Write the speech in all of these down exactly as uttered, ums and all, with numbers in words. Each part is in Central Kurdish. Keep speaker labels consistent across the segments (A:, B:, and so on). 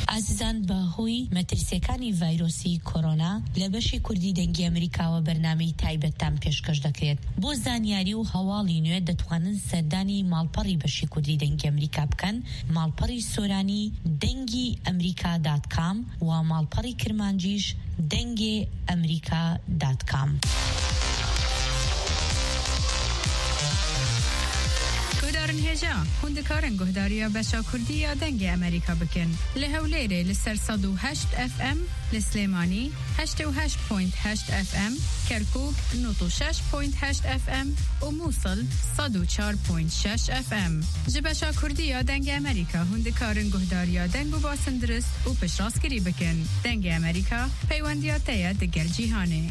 A: ئازیزان بەهۆی مەترسیەکانی ڤایرۆسی کۆرۆنا لە بەشی کوردی دەنگی ئەمریکاوە بەرنامەی تایبەتتان پێشکەش دەکرێت. بۆ زانیاری و هەواڵی نوێ دەتوانن سەردانی ماڵپەڕی بەشی کوردی دەنگی ئەمریکا بکەن، ماڵپەڕی سۆرانی دەنگی ئەمریکا دات کام و ماڵپەڕی کرمانجیش دەنگی ئەمریکا دات کام.
B: هێژا هوندەکارن گۆهداریە بەشا کوردیە دەنگی ئەمریکا بکەن لە هەولێرێ لەسەر سەد و هەشت ئەف ئەم، لە سلێمانی هەشتە و هەشت پۆینت هەشت ئەف ئەم، کەرکووک نۆت و شەش پۆینت هەشت ئەف ئەم و مووسڵ سەد و چوار پۆینت شەش ئەف ئەم. ji بەشا کوردیە دەنگی ئەمریکا هوندەکارن گۆهداریە دەنگ و باسن درست و پشتڕاستکردی بکەن. دەنگی ئەمریکا پەیوەندیە تەیە دەگەل جیهانێ.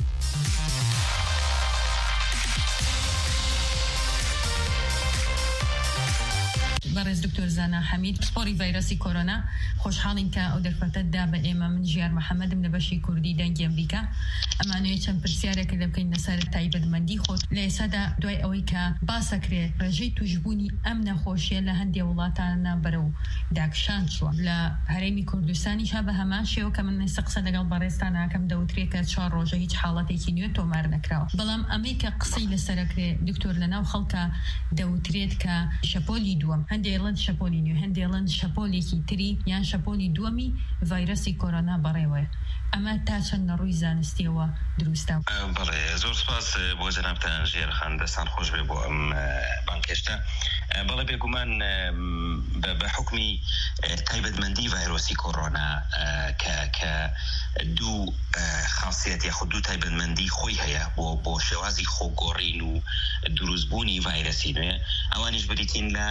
C: بەڕێز دکتۆر زانا حەمید سپۆری ڤایرۆسی کۆرۆنا خۆشحاڵین کە ئەو دەرفەتەتدا بە ئێمە من ژیار محەممەدم لە بەشی کوردی دەنگی ئەمریکا ئەمانەیە چەند پرسیارێکە لە بکەین لەسەر تایبەتمەندی خۆت لە ئێسادا دوای ئەوەی کە باسەکرێ ڕێژەی توشبوونی ئەم نەخۆشیە لە هەندێک وڵاتانە بەرەو داکشان چووە لە هەرێمی کوردستانیش بە هەمان شێوە کە من ئێستا قسە لەگەڵ بەڕێستان ناکەم دەوترێت کە چوار ڕۆژە هیچ حاڵەتێکی نوێ تۆمار نەکراوە، بەڵام ئەمەی کە قسەی لەسەرەکرێ دکتۆر لەناو خەڵکە دەوترێت کە شەپۆلی دووەم هەندێڵن شەپۆلی نوێ هەندێڵن شەپۆلێکی تری یان شەپۆلی دووەمی ڤایرۆسی کۆرۆنا بەڕێوەیە. ئەمە تا چەند ڕووی زانستیەوە دروستە؟
D: بەڵێ زۆر سپاس بۆ جەنابتان ژێرخان، دەستان خۆش بێ بۆ ئەم بانکێشتە. بەڵێ بێگومان بە حکمی تایبەتمەندی ڤایرۆسی کۆرۆنا کە دوو خاصیت یاخود دوو تایبەتمەندی خۆی هەیە بۆ بۆ شێوازی خۆگۆڕین و دروستبوونی ڤایرۆسی نوێ، ئەوانیش بریتین لە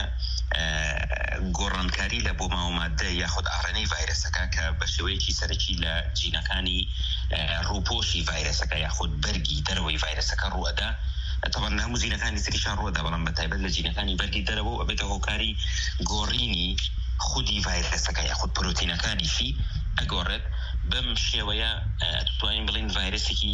D: گۆڕانکاری لە بۆ ماوەمادە یاخود ئاڕێنەی ڤایرۆسەکە کە بە شێوەیەکی سەرەکی لە جینەکانی ڕووپۆشی ڤایرۆسەکە یاخود بەرگی دەرەوەی ڤایرۆسەکە ڕوەدا. طبعا هەموو زینەکانی تریشان ڕوەدا، بەڵام بە تایبەت لە جینەکانی بەرگی دەرەوە ئەبێتە هۆکاری گۆڕینی خودی ڤایرۆسەکە یاخود پرۆتینەکانیشی ئەگۆڕێت. بەم شێوەیە توانین بڵین ڤایرۆسێکی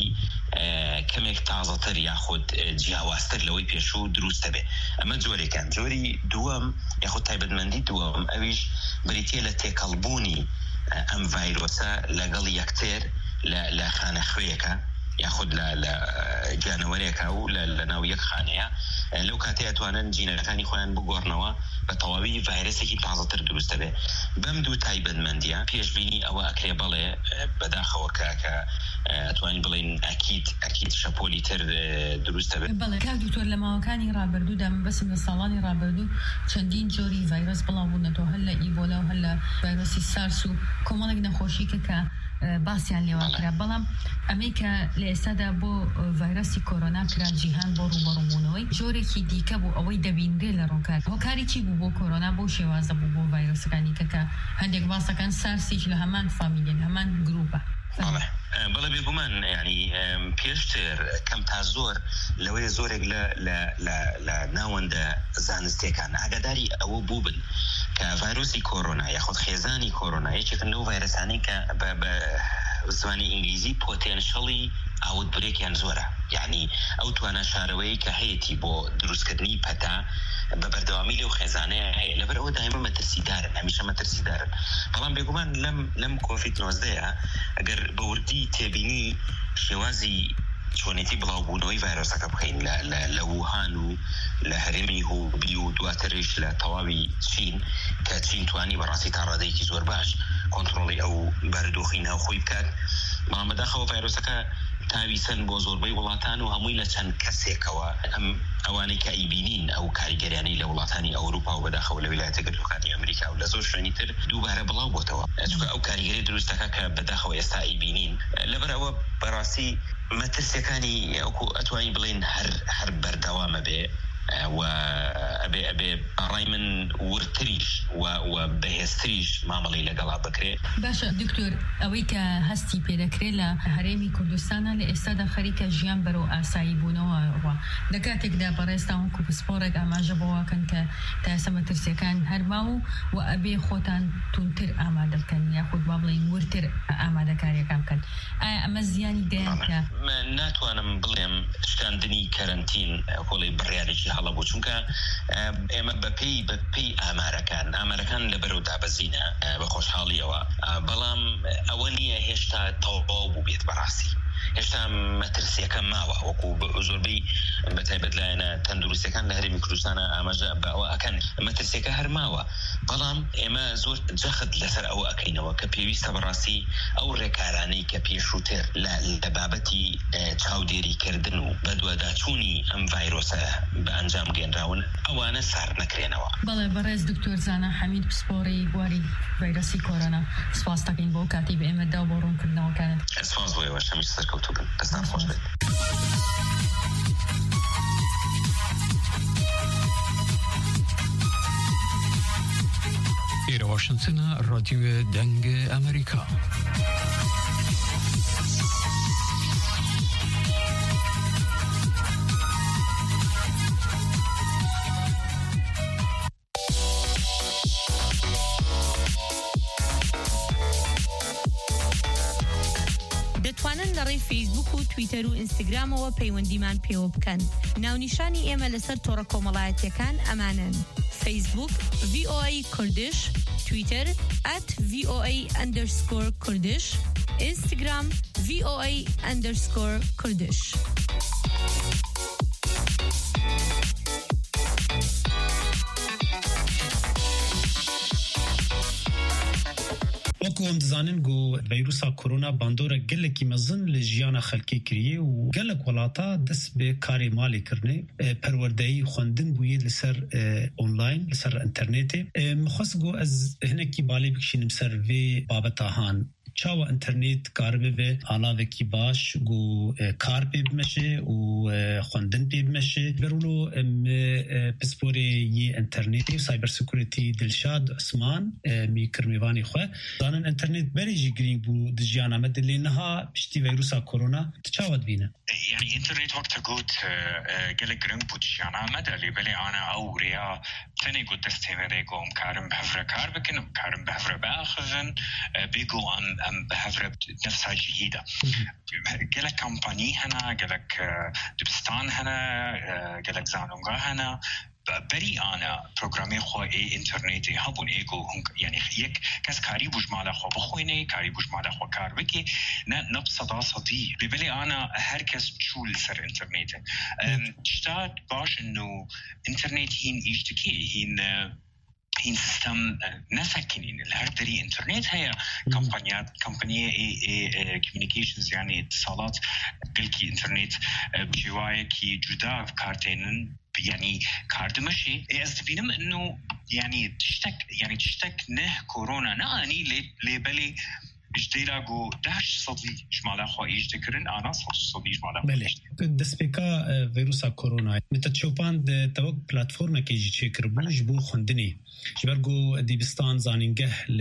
D: کەمێک تازەتر یاخود جیاوازتر لەوەی پێشوو دروستە بێ. ئەمە جۆرێکان. جۆری دووەم یاخود تایبەتمەندی دووەم ئەویش بریتیە لە تێکەڵبوونی ئەم ڤایرۆسە لەگەڵ یەکتر لە خانەخوێیەکە یاخود لە گیانەوەرێکە و لە ناو یەک خانەیە، لەو کاتەیە توانن جینەکانی خۆیان بگۆڕنەوە بە تەواوی ڤایرۆسێکی تازەتر دروستە بێ. بەم دوو تایبەتمەندیە پێشبینی ئەوە ئەکرێ بڵێ بەداخەوە کە ئەتوانین بڵین ئەکید ئەکید شەپۆلی تر دروستە بێت.
C: بەڵێ کاک دکتۆر لە ماوەکانی ڕابردوودا بەسم لە ساڵانی ڕابردوو چەندین جۆری ڤایرۆس بڵاو بوونەتەوە، هەر لە ئیبۆلا و هەر لە ڤایرۆسی سارس و کۆمەڵێک نەخۆشیکە کە باسییان لێوان کرا، بەڵام ئەمەی کە لە ئێستادا بۆ ڤایرۆسی کۆرۆنا کرا جیهان بۆ ڕووبەڕووبوونەوەی جۆرێکی دیکە بوو ئەوەی دەبیندرێ لە ڕووکات. هۆکاری چی بوو بۆ کۆرۆنا بۆ شێوازە بوو بۆ ڤایرۆسەکانی کەکە هەندێک باسەکان سارسیش لە هەمان فامیلین هەمان گروپە؟
D: بەڵێ بێگومان ینی پێشتر کەم تا زۆر لەوەیە زۆرێک لە ناوەندە زانستیەکان ئاگاداری ئەوە بوو بن کە ڤایرۆسی کۆرۆنا یاخود خێزانی کۆرۆنا یەکێکن لەو ڤایرۆسانەی کە بە زمانی ئینگلیزی پۆتێنشەڵی ئاوتبرێکیان زۆرە، یعنی ئەو توانە شارەوەی کە هەیەی بۆ دروستکردنی پەتا بە بەردەوامی لەو خێزانەیە هەیە، لەبەر ئەوە دایمە مەترسیدارن، هەمیشە مەترسیدارن. بەڵام بێگومان لەم لەم کۆڤید نۆزدەیە ئەگەر بەوردی تێبینی شێوازی چۆنێتی بڵاوبوونەوەی ڤایرۆسەکە بخەین لە ووهان و لە هەرێمی هوبی و دواترش لە تەواوی چین کە چین توانی بەڕاستی تا ڕادەیەکی زۆر باش کۆنتڕۆڵی ئەو بارودۆخی ناوخۆی بکات، بەڵام بەداخەوە ڤایرۆسەکە تاویسەن بۆ زۆربەی وڵاتان و هەمووی لە چەند کەسێکەوە ئەم ئەوانەی کە ئیبینین ئەو کاریگەریانەی لە وڵاتانی ئەوروپا و بەداخەوە لە ویلایەتە یەکگرتووەکانی ئەمریکا و لە زۆر شوێنی تر دووبارە بڵاو بۆتەوە، چونکە ئەو کاریگەری دروستەکە کە بەداخەوە ئێستا ئیبینین لەبەر ئەوە بەڕاستی مەترسیەکانی ئەتوانی بڵین هەر بەردەوامە بێ و ئەبێ ئەبێ بەڕای من ورتریش و بەهێزتریش مامەڵی لەگەڵا بکرێ.
C: باشە دکتۆر، ئەوەی کە هەستی پێدەکرێت لە هەرێمی کوردستانە لە ئێستادا خەریکە ژیان بەرەو ئاسایی بوونەوە ڕوا لە کاتێکدا بەڕێستا و کوپسپۆرێک ئاماژە بۆواکەن کە تا ئێستا مەترسیەکان هەرماوە و ئەبێ خۆتان تونتر ئامادە بکەن یاخود با بڵێن ورتر ئامادەکاریەکان بکەن. ئایا ئەمە زیانی دەیان کە
D: ناتوانم بڵێم شکاندنی کەرەنتین کۆڵی بڕیارێکی هەڵە بوو چونکە ئێمە بەپی بەپی ئامارەکان ئامارەکان لە بەرەو دابەزینە بە خۆشحاڵیەوە بەڵام ئەوە نییە هێشتا تەواو بوو بێت بەڕاستی هێشتا مەترسیەکە ماوە وەکو زۆربەی بەتایبەت لایەنە تەندروستیەکان لە هەرێمی کوردستانە ئاماژە بە ئەوە ئەکەن مەترسیەکە هەر ماوە بەڵام ئێمە زۆر جەخت لەسەر ئەوە ئەکەینەوە کە پێویستە بەڕاستی ئەو ڕێکارانەی کە پێشووتر لە بابەتی چاودێریکردن و بەدواداچوونی ئەم ڤایرۆسە بە ئەنجام گێنراون ئەوانە سار نەکرێنەوە.
C: بەڵێ بەڕێز دکتۆر زانا حەمید پسپۆڕی بواری ڤایرۆسی کۆرۆنا سپاس دەکەین بۆ کاتی بە ئێمەدا بۆ ڕوونکردنەوەکانت.
D: سپاس بۆ ئێوە شەمیش سەرکەوتوو بن. دەستان خۆش بێت.
E: ئێرە واشنتنە ڕادیۆ دەنگ ئەمریکا.
A: دەتوانن لەڕێی فیسبوک و تویتەر و ئینستاگرامەوە پەیوەندیمان پێوە بکەن. ناونیشانی ئێمە لەسەر تۆڕە کۆمەڵایەتیەکان ئەمانن: فیسبوک ڤی ئۆ ئەی کوردش، تویتر ئەت ڤی ئۆ ئەی ئەندەرسکۆر کوردش، ئینستاگرام ڤی ئۆ ئەی ئەندەرسکۆر کوردش.
F: وەکو ئەم دەزانن گو ڤایرۆسا کۆرۆنا باندۆرە gelekî mezin li jiyana xelkê kiriye û gelek welata dest bi karê malê kirine perwerdeyî xwendin bûye li ser online li ser internetê. Mixwest got ez hinekî balê bikişînim ser vê babeta han. Çawa internet karibe ve alavekî baş gu kar pê bimeşe û xwendin pê bimeşe. Berûlo em pisporê yê internetê cyber security Dilşad Osman mî kirmêvanê xwe zanin internet berê jî girîng bû di jiyana me dilê niha piştî vîrusa korona tu çawa dibîne?
G: Yani internet wekte got gelek giring bû jiyana me de lêbelê ana ew rêya tenê got destê me rê got em karin bi hevre kar bikin em karin bi hevre biaxivin bêgo em em bi hevre nefsa cihîda gelek kampanî hene gelek dibistan hene gelek zanûnga hene بري أنا برنامج خواه إنترنت هبون إيجو يعني يك كاس كاري بوج ماله خو بخوينه كاري بوج ماله خو كار بكي ن نبصدا صدي ببلي أنا هركس شو لسر إنترنت اشتاد باش إنه إنترنت هين يشتكي هين هين سيستم نسكنين الهردري إنترنت هي كمبانيات كمبانية إي إي كوميونيكيشنز يعني اتصالات قلكي إنترنت بجواية كي جدا كارتينن يعني كاردمشي أزدبينم إنه يعني تشتك يعني تشتك نه كورونا ناني لي بلي اجتلاقو دهش صدي جمالا خو يجتكرن انا صدي جمالا
F: بله دسپیکا ویروسا کرونا متچوپان د توک پلاتفورم کې چې کربوج بو خوندنی جبرګو دیبستان زانینګه ل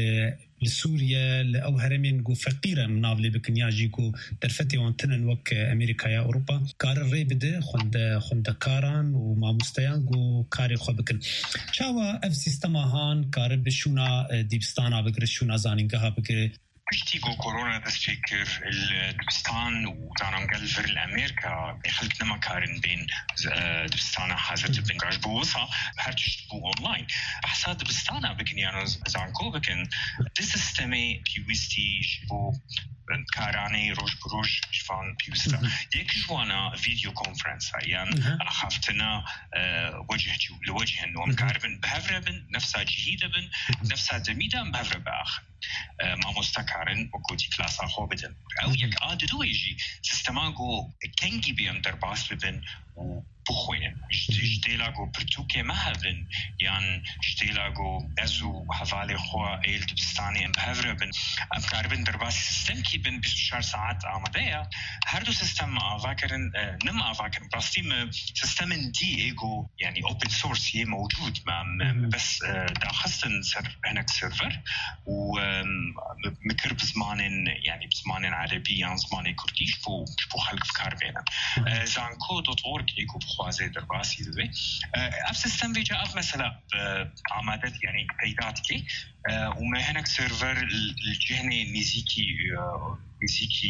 F: لسوريا او هرمين جو فقيره مناولي بكنياجي جو درفتي وانتن وك امريكا يا اوروبا كار ريبده خند خند كاران وما مستيان جو كاري خو بكن چاوا اف سيستم هان كار بشونا ديبستان ابغر شونا زانينغا بكر
G: بيشتيجو كورونا تشكر الدبستان وزانانجل في الأمريكا خلقنا مكارن بين دبستان حازت بين راج بوصا هرتش بو أونلاين أحساد دبستان بكنيانو زانكو بكن دي سيستمي بيوستي بو كاراني روج بروج شفان بيوستا يك جوانا فيديو كونفرنس يعني أخافتنا وجه جو لوجه إنه مكاربن بهفربن نفسها جهيدة بن نفسها دميدة بهفرب آخر ما مستكارن وكوتي كلاسا خو بدن أو يك عاد دو يجي سيستماغو كنجي بيم درباس ببن بخوين جديلاغو برتوكي مهبن يعني جديلاغو ازو حوالي خوا ايل دبستاني بهفربن ام كاربن درباس سيستم كي بن بيست وشار ساعات آمدايا هردو سيستم آفاكرن نم آفاكرن براستيم سيستم دي ايجو يعني open source هي موجود ما بس داخستن سر هناك سيرفر و مكر بزمانين يعني بزمانين عربي يعني زماني كرديش بو بو خلق فكار بينا زانكو دوت اورج ايجو خوازه درباسي دوی اف سیستم ویجا اف مثلا عمادت يعني پیدات کی و ما هناك سيرفر الجهني نزيكي نزيكي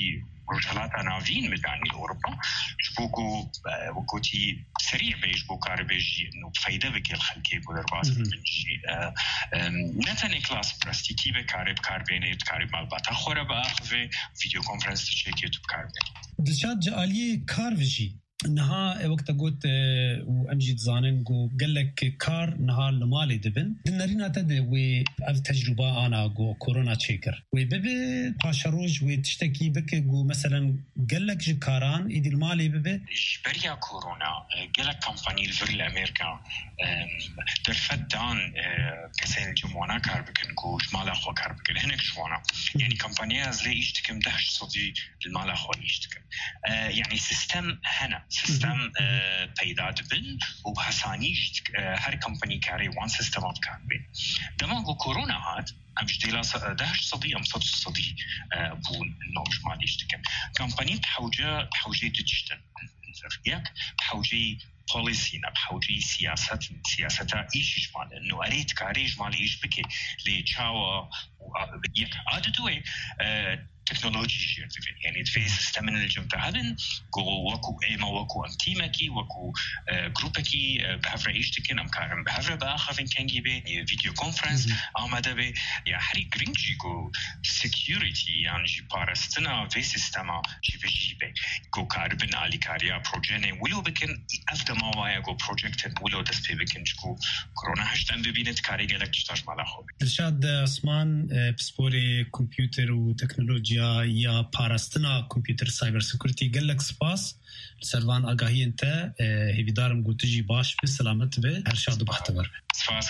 G: رجالات ناوین مدانی أوروبا جبوكو وكوتي سريع بيج بوكار بيجي إنه فايدة بكل خلكي بودر باس بنجي نتني كلاس براستيكي بكارب كاربيني بكارب مالباتا خورا بأخذ فيديو كونفرنس تشيكي بكاربين
F: دشات جالية كارفجي نها وقت قلت وأمجد زانن جو قال لك كار نها لمالي دبن دنرينا تدي و تجربة أنا جو كورونا تشيكر وببي باشروج وتشتكي بك جو مثلا قال لك جكاران إيدي المالي ببي
G: بريا كورونا قال لك كمباني الفرل أمريكا درفدان كسين جموانا كار بكن جو جمال أخوة كار بكن هناك جوانا يعني كمبانيا زلي يشتكم دهش صدي المال أخوة يشتكم يعني سيستم هنا سيستم پیدا دبن و بحسانیش هر کمپانی کاری وان سیستمات کاری دماغو کرونا هات امش دیلا دهش صدی ام صد صدی بون نوش مالیش دکن کمپانی بحوجه بحوجه دجتن یک بحوجه پالیسینا بحوجه سیاست سیاستا ایشش مال انه اريد کاریش مال ایش بکی لی چاوا یک عادتوی تكنولوجي شير يعني في سيستم الجمت هذن جو وكو ايما وكو امتيمكي وكو جروبكي بهفر ايشتكن ام كارم بهفر باخفين كانجي بي فيديو كونفرنس آمده بي يا حري جرينجي جو سيكيوريتي يعني جي بارستنا في سيستما جي بجي بي جو كاربن آلي كاريا بروجيني ولو بكن افدا ما وايا جو بروجيكتن ولو دست بي بكن جو كورونا هشتن ببينت كاري جالك تشتاش مالا خوبي
F: الشاد اسمان بسبوري كمبيوتر وتكنولوجيا یا پاراستنا کمپیوتر سایبر سکیوریتی گلک سپاس سروان آگاهی انت هیویدارم گوتجی باش به سلامت به هر شاد و بختور
G: سپاس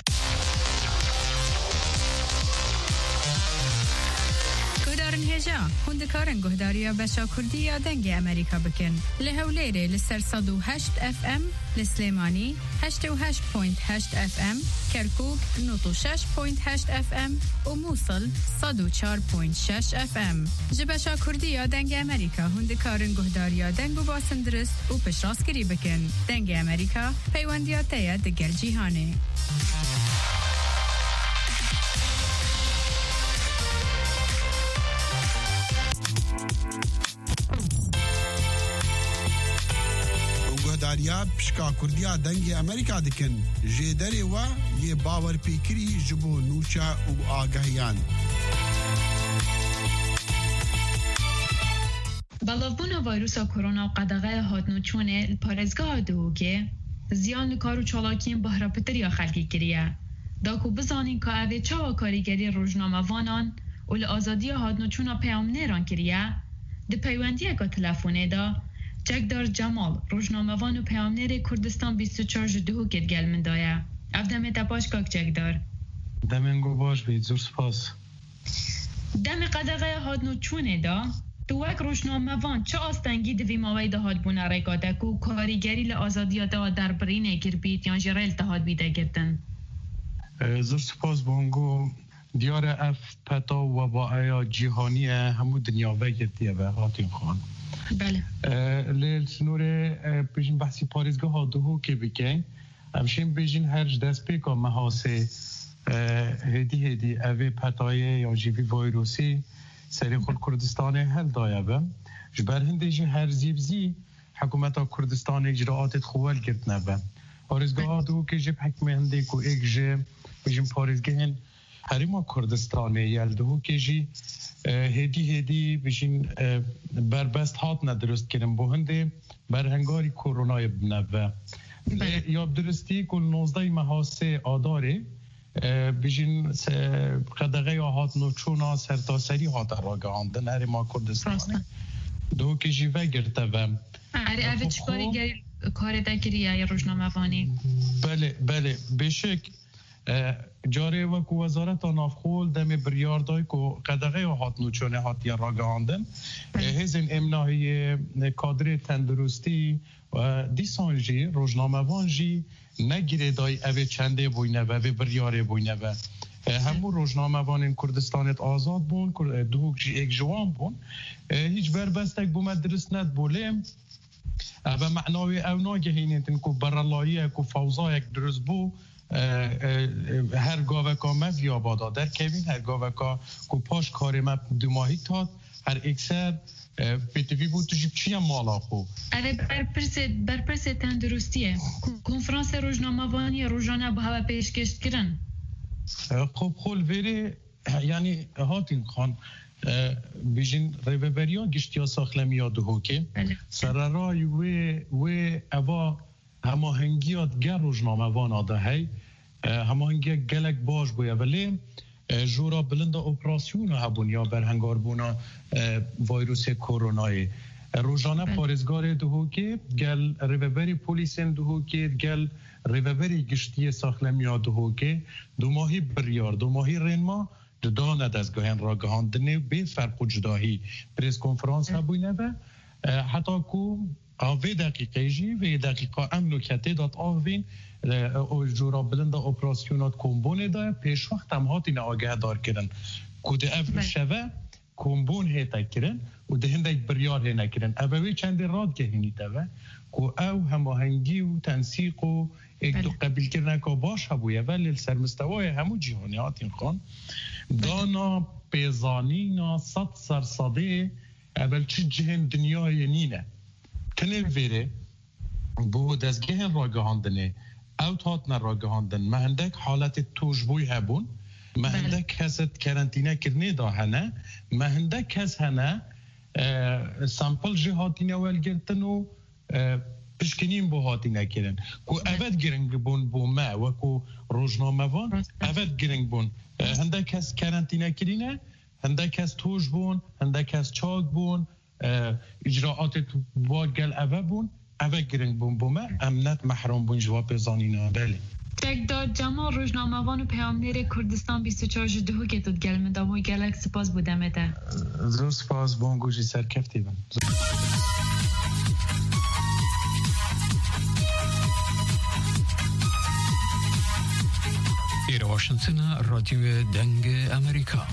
B: گودارن هجا هندکارن گهداریا بشا کردی یا دنگ امریکا بکن لهولیره لسر صد و هشت اف ام لسلیمانی هشت و هشت پوینت هشت اف ام کرکوک نوت و شش پوینت هشت اف ام و موصل صد و چار پوینت شش اف ام جبشا کردی یا دنگ امریکا هندکارن گهداریا دنگ و باسندرست و پشراسکری بکن دنگ امریکا پیوندیاته دگل جیهانه
H: داریا پشکا کردیا دنگ امریکا دکن جدری و یه باور پیکری جبو نوچا و آگاهیان
C: بلافبونا ویروسا کرونا و قدغه هاتنو چونه پارزگاه دوو که زیان کار و چالاکین بهرا پتریا خلقی کریه داکو بزانین که اوه چاوا کاریگری روزنامه وانان و لآزادی هاتنو چونا پیام نیران کریه ده پیوندیه که تلفونه دا جگدار جمال روزنامه‌وان و پیامنر کردستان بیست و چهار جدهو کد گل من دایه افدمه تپاش کاک جگدار
I: دمنگو باش بید زور سپاس
C: دم قدقه هادنو چونه دا تو وک روزنامه‌وان چه آستنگی دوی ماوی ده هاد بونه ریکاده و کاریگری لآزادی دا در برینه گر بید یا جرال تهاد بیده گردن
I: زور سپاس بانگو دیار اف پتا و با ایا جیهانی همو دنیا وگردیه و هاتیم خان
C: بله
I: لیل سنوره بیشین بحثی پاریزگاه ها دوهو که بکن همشین بیشین هرج دست پیکا محاسه هدی هدی اوه پتایه یا جیوی ویروسی سری خود کردستان هل دایه بم جبر هندیشین هر زیبزی حکومت کردستان اجراعات خوال گرد نبم پاریزگاه ها دوهو که جب حکمه هنده که ایک جب بیشین پاریزگاه هن هریما کردستانه یل دوهو که جی هدی هدی بشین بربست هات ندرست کردن بو هنده برهنگاری کورونای بنوه یا درستی کل نوزده محاسه آداره بشین قدقه هات نوچونا سرتاسری هات راگه آندن هر ما کردستانه دو کشی وگرته و
C: اره اوه چکاری گری کار دکریه یا روزنامه وانی
I: بله بله بشک جاره وکو وزارت نافخول دم بریاردای کو قدغه هات نوچونه هات یا راگاندن هزین امناهی کادر تندرستی و دیسانجی روزنامه وانجی نگیره دای اوه چنده بوینه و اوه بریاره بوینه و همو روزنامه وان کردستانت آزاد بون دوک جی ایک جوان بون هیچ بربستک بومد درست ند بولیم اوه معناوی او ناگهینیتن کو برالاییه کو فوضایک درست بو هر گاوکا مفیا بادا در کوین هر گاوکا کو پاش کاری مپ دو ماهی تاد هر اکثر پتوی بود تو چی هم مالا خو
C: اره برپرسه برپرسه تندرستیه کنفرانس روزنامه‌وانی روزانه با هوا پیشکش کردن
I: خب خول وری یعنی هاتین خان بیشین ریوبریان گشتیا ساخلمیا دهو که سررای و و اوا هماهنگیات گر روزنامه‌وان آده هی هماهنگی گلک باش بویا ولی جورا بلند اپراسیون هبون یا برهنگار بونا ویروس کرونای روزانه پارزگار دهو که گل ریوبری پولیسین دهو که گل ریوبری گشتی ساخلمیا دهو که دو ماهی بریار دو ماهی رنما دان دستگاهن را گهاندنه به فرق و جداهی پریس کنفرانس هبوینه و حتی که آوه دقیقه جی و دقیقه امنو کته داد آوین جورا بلند اپراسیونات کمبونه داره پیش وقت هم هاتی ناگه دار کردن که ده افر شوه کمبون هیتا کردن و ده هنده بریار هینا کردن اوه چند راد که هینی تاوه که او هماهنگی و تنسیق و ایک دو قبیل کردن که باش هبویه ولی سرمستوای همو جهانیات این خان دانا پیزانینا صد سرساده اول چی جهن دنیای نینه تنه ویره بو دزگه را گهاندنه اوت هاتنا را گهاندن مهندک حالت توجبوی هبون مهندک کست کرنتینه کرنه دا هنه مهندک کس هنه سامپل جه هاتینه ول گرتن و پشکنیم بو هاتینه کرن کو اول گرنگ بون بو ما و کو روزنامه وان اول گرنگ بون هندک کس کرنتینه کرینه هندک کس توجبون هندک کس چاک بون اجراعات واگل اوه بون اوه گرنگ بون بومه امنت محرم بون جواب زانینا بله
C: تک داد جمال روزنامه‌وان و پیامنیر کردستان بیست و چهار دهو که تود گل مداموی گلک سپاس بودمه ده
I: زور سپاس بون گوشی سرکفتی بن
E: ایره واشنطن رادیو دنگ امریکا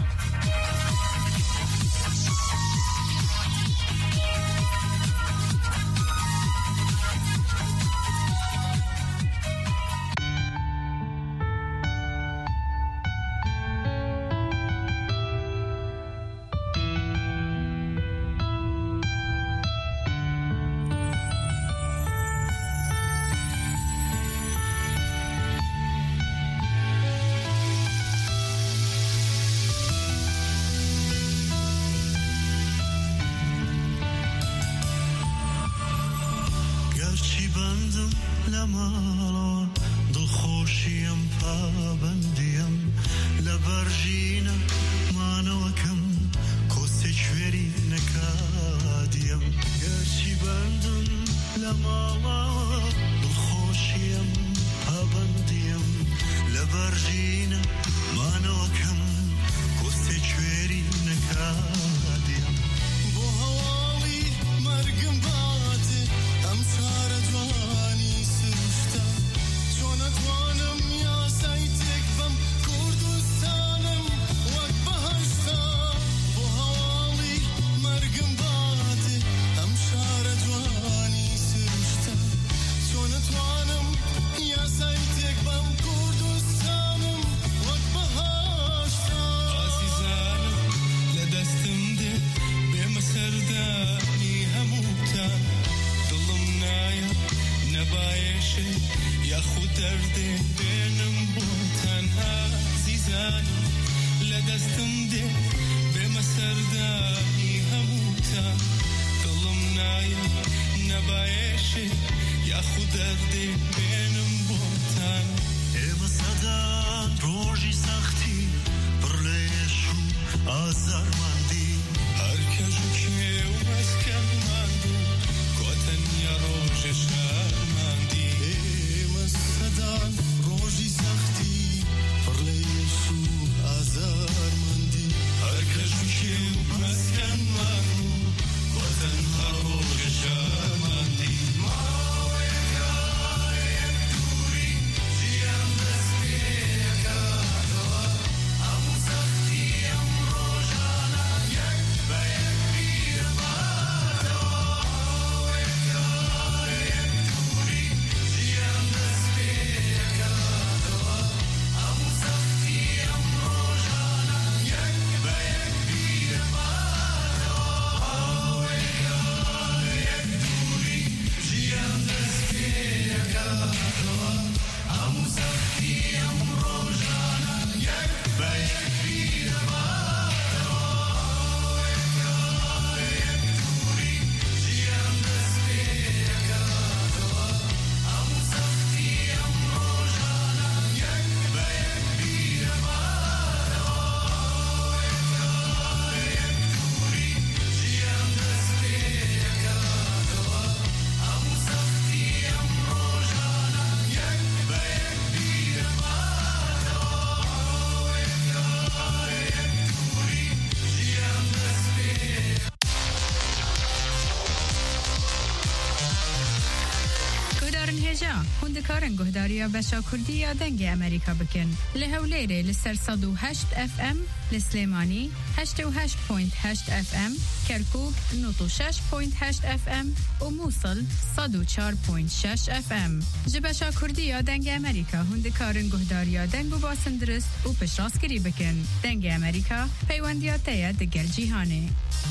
B: هندکارن گهداریا بشا کردی دنگ امریکا بکن لهولیره لسر صد و هشت اف ام لسلیمانی هشت و هشت پوینت هشت اف ام کرکوک نوت و شش پوینت هشت اف ام و موصل صد و چهار پوینت شش اف ام جبشا کردی دنگ امریکا هندکارن گهداریا دنگ و باسندرست و پشراسکری بکن دنگ امریکا پیوندیات تاید دگل جیهانه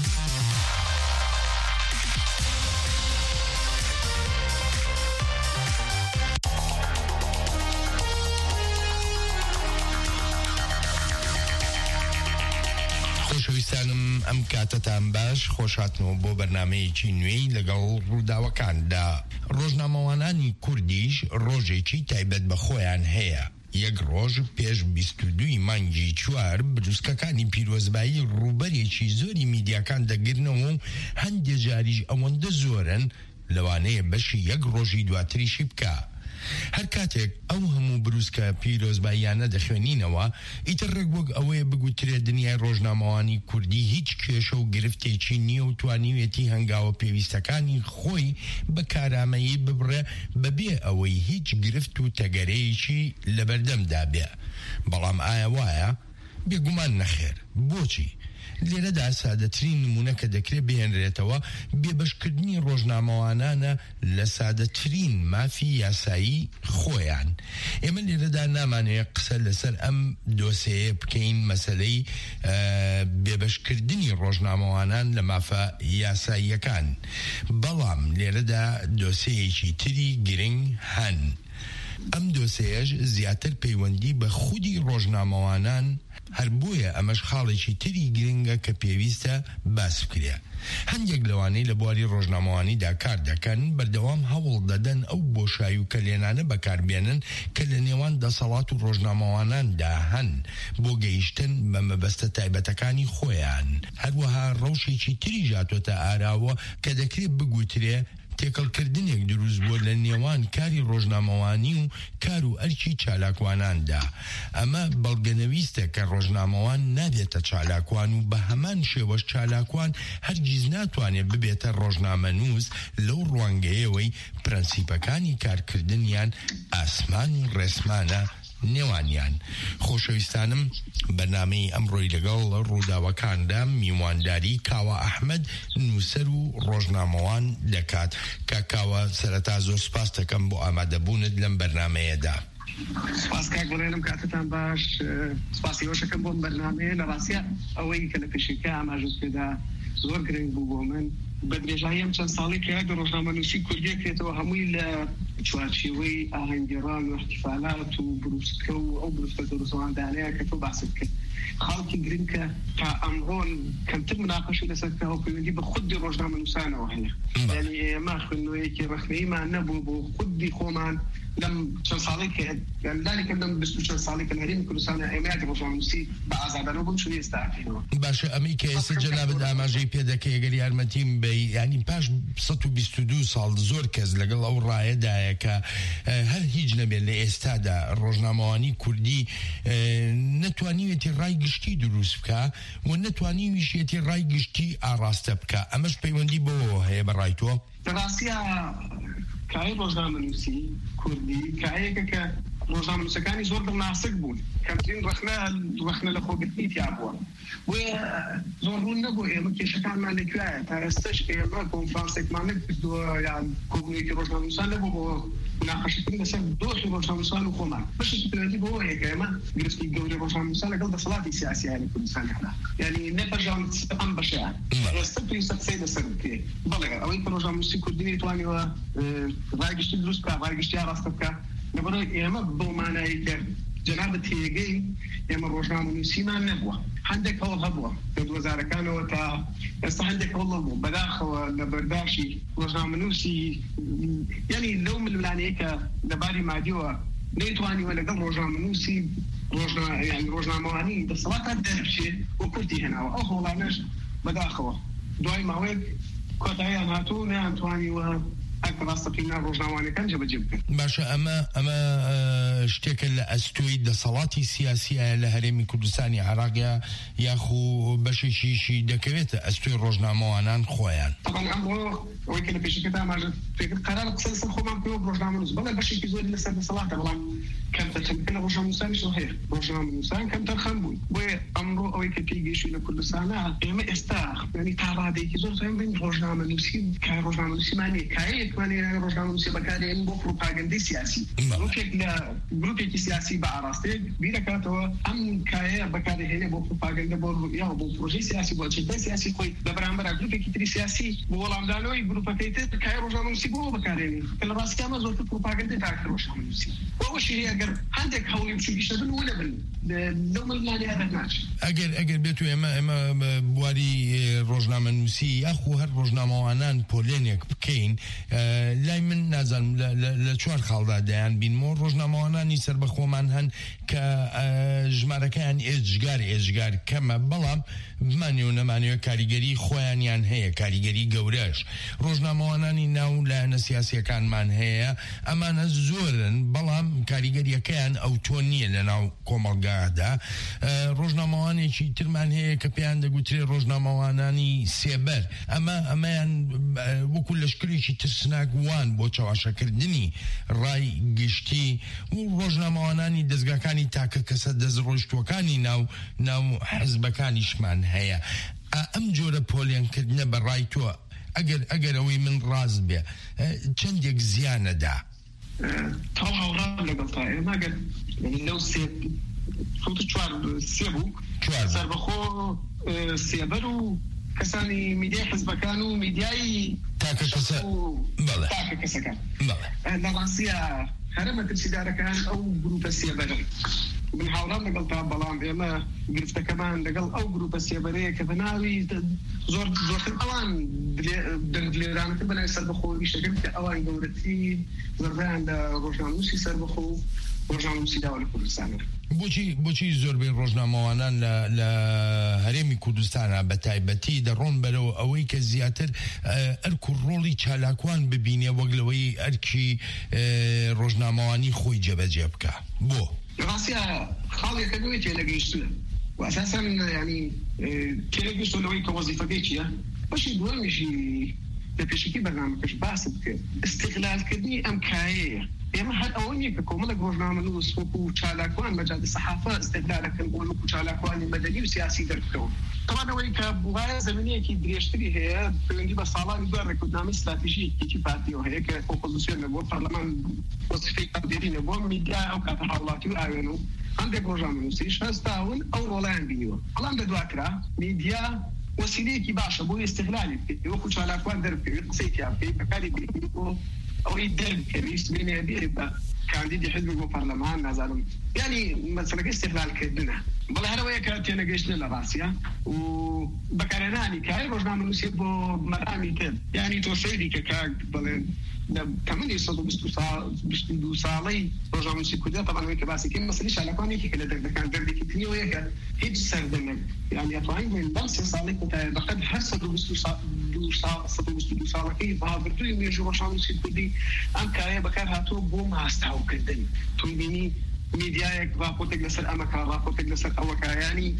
J: خۆشەویستانم ئەم کاتەتان باش خۆشهاتنەوە بۆ بەرنامەیەکی نوێی لەگەڵ ڕووداوەکاندا. ڕۆژنامەوانانی کوردیش ڕۆژێکی تایبەت بە خۆیان هەیە. یەک ڕۆژ پێش بیست و دووی مانگی چوار بروسکەکانی پیرۆزبایی ڕووبەرێکی زۆری میدیاکان دەگرنەوە و هەندێک جاریش ئەوەندە زۆرن لەوانەیە بەشی یەک ڕۆژی دواتریشی بکە. هەر کاتێک ئەو هەموو بروسکە پیرۆزباییانە دەخوێنینەوە ئیتر ڕێک وەک ئەوەیە بگوترێ دنیای ڕۆژنامەوانی کوردی هیچ کێشە و گرفتێکی نییە و توانیوێتی هەنگاوە پێویستەکانی خۆی بە کارامەیی ببڕێ بەبێ ئەوەی هیچ گرفت و تەگەرەیەکی لەبەردەمدا بێ. بەڵام ئایا وایە؟ بێگومان نەخێر. بۆچی؟ لێرەدا سادەترین نمونە کە دەکرێت بهێنرێتەوە بێبەشکردنی ڕۆژنامەوانانە لە سادەترین مافی یاسایی خۆیان. ئێمە لێرەدا نامانەیە قسە لەسەر ئەم دۆسەیە بکەین مەسەلەی بێبەشکردنی ڕۆژنامەوانان لە مافە یاساییەکان، بەڵام لێرەدا دۆسەیەکی تری گرنگ هەن. ئەم دۆسەیەش زیاتر پەیوەندی بە خودی ڕۆژنامەوانان هەر بۆیە ئەمەش خاڵێکی تری گرنگە کە پێویستە باس بکرێ. هەندێک لەوانەی لە بواری ڕۆژنامەوانیدا کار دەکەن بەردەوام هەوڵ دەدەن ئەو بۆشایی و کەلێنانە بەکاربێنن کە لە نێوان دەسەڵات و ڕۆژنامەواناندا هەن بۆ گەیشتن بە مەبەستە تایبەتەکانی خۆیان. هەروەها ڕەوشێکی تری ژاتۆتە ئاراوە کە دەکرێت بگوترێ تێکەڵکردنێک دروست بووە لە نێوان کاری ڕۆژنامەوانی و کار و ئەرکی چالاکواناندا. ئەمە بەڵگەنەویستە کە ڕۆژنامەوان نابێتە چالاکوان و بە هەمان شێوەش چالاکوان هەرگیز ناتوانێت ببێتە ڕۆژنامەنووس لەو ڕوانگەیەوەی پرەنسیپەکانی کارکردنیان ئاسمان و ڕێسمانە نێوانیان. خۆشەویستانم بەرنامەی ئەمڕۆی لەگەڵ ڕووداوەکاندا میوانداری کاوە ئەحمەد نووسەر و ڕۆژنامەوان دەکات. کە کاوە سەرەتا زۆر سپاس دەکەم بۆ ئامادەبوونت لەم بەرنامەیەدا.
K: سپاس کاک بەڵێنم کاتتان باش. سپاسی هۆشەکەم بۆم بەرنامەیە لە ڕاستیە ئەوەی کە لە پێشەکە ئاماژەکەدا زۆر گرنگ بوو بۆ من بە درێژایی ئەم چەند ساڵی کە یاکە ڕۆژنامەنووسی کوردی کرێتەوە هەمووی لە چوارچێوەی ئاهەنگگێڕان و احتیفالات و بروسکە و ئەو بروسکە دەوروسەواندانەیە کە تۆ باست کرد. خاڵکی گرنگ کە تا ئەمڕۆن کەمتر مناقەشی لەسەر کەەوە پەیوەندی بە خودی ڕۆژنامەنووسانەوە هەیە. یعنی ئێمە خوێندنەوەیەکی ڕەخنەییمان نەبوو بۆ خودی خۆمان لەم چەند ساڵی کە لانی کە لەم بیست و چەند ساڵی کە لە هەرێمی کوردستانە ئێمە ڕۆژنامەنووسی بە ئازادانەوە بوون چون ئێستا ئاکەینەوە.
J: باشە ئەمەی کە ئێستا جەنابەت ئاماژەی پێ دەکەی ئەگەر یارمەتیم بە ینی پاش سەد و بیست و دوو ساڵ زۆر کەس لەگەڵ ئەو ڕایەدایە کە هەر هیچ نەبێت لە ئێستادا ڕۆژنامەوانی کوردی نەتوانیوێتی ڕای گشتی دروست بکە و نەتوانیویشێتی ڕای گشتی ئاڕاستە بکە. ئەمەش پەیوەندی بەوە هەیە بەڕای تۆ؟
K: بەڕاستیە کای ڕۆژنامەنووسی کوردی کایەکە کە ڕۆژنامەنووسەکانی زۆر دڵناسک بوون، کەمترین ڕەخنە ڕەخنە لە خۆگرتنی تیا بووە. بۆیە زۆر ڕوون نەبوو ئێمە کێشەکانمان لەکوایە. تا ئێستش ئێمە کۆنفرانسێکمان نەکردووە یان کۆبوونێکی ڕۆژنامەنووسان نەبوو بۆ مناقەشەکردن لەسەر دۆخی ڕۆژنامەنووسان و خۆمان. بەشێکی پەیوەندی بەوە هەیە کە ئێمە گرفتی گەورەی ڕۆژنامەنووسان لەگەڵ دەسەڵاتی سیاسییانی کوردستانیدا، یعنی نەپەرژاون ئەم بەشەیان ئێستا پێویستە قسەی لەسەر بکرێ. بەڵێ ئەوەی کە ڕۆژنامەنووسی کوردی نەیتوانیوە ڕایگشتی دروست بکە، ڕایگشتیان ڕاستە بکە، لەبەرەوەی ئێمە بۆ مانایی کە جەنابەت تێگەی ئێمە ڕۆژنامەنووسیمان نەبووە. هەندێک هەوڵ هەبووە لە دوو هەزارەکانەوە تا ئێستا هەندێک هەوڵ هەبوو بەداخەوە لە بەرداشی ڕۆژنامەنووسی، یعنی لەو ململانەیە کە لەباری مادیەوە نەیتوانیوە لەگەڵ ڕۆژنامەنووسی ڕۆژنامەوانی دەسەڵاتان دەربچێت بۆ کوردی هێناوە. ئەو هەوڵانەش بەداخەوە دوای ماوەیەک کۆتاییان هاتوو نەیانتوانیوە ئەکە ڕاستەقینە ڕۆژنامەوانەکان جێبەجێ بکەن.
J: باشە ئەمە ئەمە شتێکە لە ئەستۆی دەسەڵاتی سیاسیە لە هەرێمی کوردستانی عێراقیا یاخو بەشێکیشی دەکەوێتە ئەستۆی ڕۆژنامەوانان خۆیان.
K: طبعا ئەمڕۆ ئەوەی کە لە پێشەکە داماژە پێکرد قەرار قسە لەسەر خۆمان بکەوە ڕۆژنامە نووس، بەڵام بەشێکی زۆری لەسەر دەسەڵاتە، بەڵام کەمتەرخەمکە لە ڕۆژنامە نووسانیش هەیە. ڕۆژنامە نووسان کەمتەرخەم بوون، بۆیە ئەمڕۆ ئەوەی کە پێی گەیشتووی لە کوردستانە ئێمە ئێستا یعنی تا ڕادەیەکی زۆر فێم بین ڕۆژنامە نووسی کای ڕۆژنامە نووسیمانێ کایەکمانێ ڕۆژنامە نووسی بەکارێن بۆ پروپاگەندەی سیاسی. گروپێک لە گروپێکی سیاسی بە ئاراستەیەک بیرەکاتەوە ئەم کایە بەکارهێنێ بۆ پروپاگەندە بۆ یا بۆ پرۆژەی سیاسی بۆ چێتای سیاسی خۆی لە بەرامبەر گروپێکی تری سیاسی بۆ وەڵامدانەوەی گروپەکەی تر کای ڕۆژنامە نووسی بۆ بەکارهێنێ کە لە ڕاستی ئەمە زۆرتر پروپاگەندەی تاکە ڕۆژنامە نووسی. بۆەوەشی هەیە ئەگەر هەندێک هەوڵی بچووکیشە بن وە لەبن لەو ملمانی هەدەر ناچێت.
J: ئەگەر ئەگەر بێت و ئێمە ئێمە بواری ڕۆژنامە نووسی یاخو هەر ڕۆژنامەوانان پۆلێنێک بکەین، لای من نازانم لە چوار خاڵدا دەیان بینمەوە ڕۆژنامەوانانی سەربەخۆمان هەن کە ژمارەکەیان ئێجگار ئێجگار کەمە، بەڵام بمانێ و نەمانەوە کاریگەری خۆیانیان هەیە، کاریگەری گەورەش. ڕۆژنامەوانانی ناو لایەنە سیاسیەکانمان هەیە، ئەمانە زۆرن، بەڵام کاریگەریەکەیان ئەو تۆ نییە لە ناو کۆمەڵگادا. ڕۆژنامەوانێکی ترمان هەیە کە پێیان دەگوترێت ڕۆژنامەوانانی سێبەر، ئەمە ئەمەیان وەکو لەشکرێکی ترسناک وان بۆ چاواشەکردنی ڕای گشتی و ڕۆژنامەوانانی دەستگاکانی تاکە کەسە دەستڕۆیشتوەکانی ناو ناو حزبەکانیشمان هەیە. ئەم جۆرە پۆلێنکردنە بە ڕای تۆ ئەگەر ئەگەر ئەوەی من ڕاست بێ چەندێک زیانەدا؟
K: تاڵ هاوڕان لەگەڵ تا ئێمە ئەگەر لەو سێ خۆتە چوار سێ بوو سەربەخۆ سێبەر و کەسانی میدیای حزبەکان و میدیای
J: تاکە
K: کەسەکان لە ڕاستیە هەرە مەترسیدارەکان ئەو گروپە سێبەرن. من هاوڕان لەگەڵ تا، بەڵام ئێمە گرفتەکەمان لەگەڵ ئەو گروپە سێبەرەیە کە بەناوی زۆر زۆرتر ئەوان دەنگلێرانتر بەناوی سەربەخۆی شەکەن کە ئەوان گەورەتری زەربیان لە ڕۆژنامە نووسی سەربەخۆ و ڕۆژنامە نووسی داوا لە کوردستانە.
J: بۆچی بۆچی زۆربەی ڕۆژنامەوانان لە هەرێمی کوردستانە بە تایبەتی دەڕۆن بەرەوە ئەوەی کە زیاتر ئەرک و ڕۆڵی چالاکوان ببینێ وەک لەوەی ئەرکی ڕۆژنامەوانی خۆی جێبەجێ بکە؟ بۆ
K: ڕاستیە خاڵێکە نوێی تێلەگەیشتنە و ئەساساً ینی تێلەگەیشتنەوەی کە وەزیفەکەی چییە؟ بەشی دووەمیشی لە پێشکی بەرنامەکەش باست بکرد استقلالکردنی ئەم کایەیە. ئێمە هەر ئەوە نیە کە کۆمەڵێک ڕۆژنامە نووس وەکو چالاکوان مەجال سەحافە استقلالەکەن بۆ وەکو چالاکوانی مەدەنی و سیاسی دەربکەون. تەوانەوەی کە بوایە زمینەیەکی درێژتری هەیە پەیوەندی بە ساڵانی دوای ڕێکوردنامەی استراتیژیەکی پارتیەوە هەیە کە ئۆپۆزیسیۆن نەبووە، پەرلەمان وەزیفەی کاندیدی نەبووە، میدیا ئەو کاتە هاوڵاتی و ئاوێن و هەندێک ڕۆژنامە نووسیش هەستاون ئەو ڕۆڵیان بینیوە. بەڵام لەدواکرا میدیا وسیلەیەکی باشە بۆ استقلالی بکەیت، وەکو چالاکوان دەربکەوێت قسەی تیا بکەیت بەکاری بێنیت بۆ ئەوەی دەربکەویت بێنێ بێ بە کاندیدی حزب بۆ پەرلەمان نازانم ینی مەسەلەکە استقلالکردنە. بەڵێ هەرەوەیە کە تێنەگەیشتنە لە ڕاستیە و بەکارهێنانی کای ڕۆژنامە نووسی بۆ مەرامی تر ینی تۆ سەیری کە کاک بڵێن تەمەنی سەد و بیست و دوو ساڵەی ڕۆژنامە نووسی کوردی تەبانەوەی کە باسی کرد مەسەلەی چالاکوانێکی کە لە دەردەکان دەردێکی تریەوەیە کە هیچ سەردەمێک یعنی ئەتوانین بڵێن بەم سێ ساڵی کۆتایە بەقەد هەر سەد و بیست و دوو ساڵەکەی بابردووی مێژوو ڕۆژنامە نووسی کوردی ئەم کایە بەکار هاتووە بۆ ماستاوکردن. تۆ بینی میدیایەک راپۆرتێک لەسەر ئەمەکە راپۆرتێک لەسەر ئەوەکایانی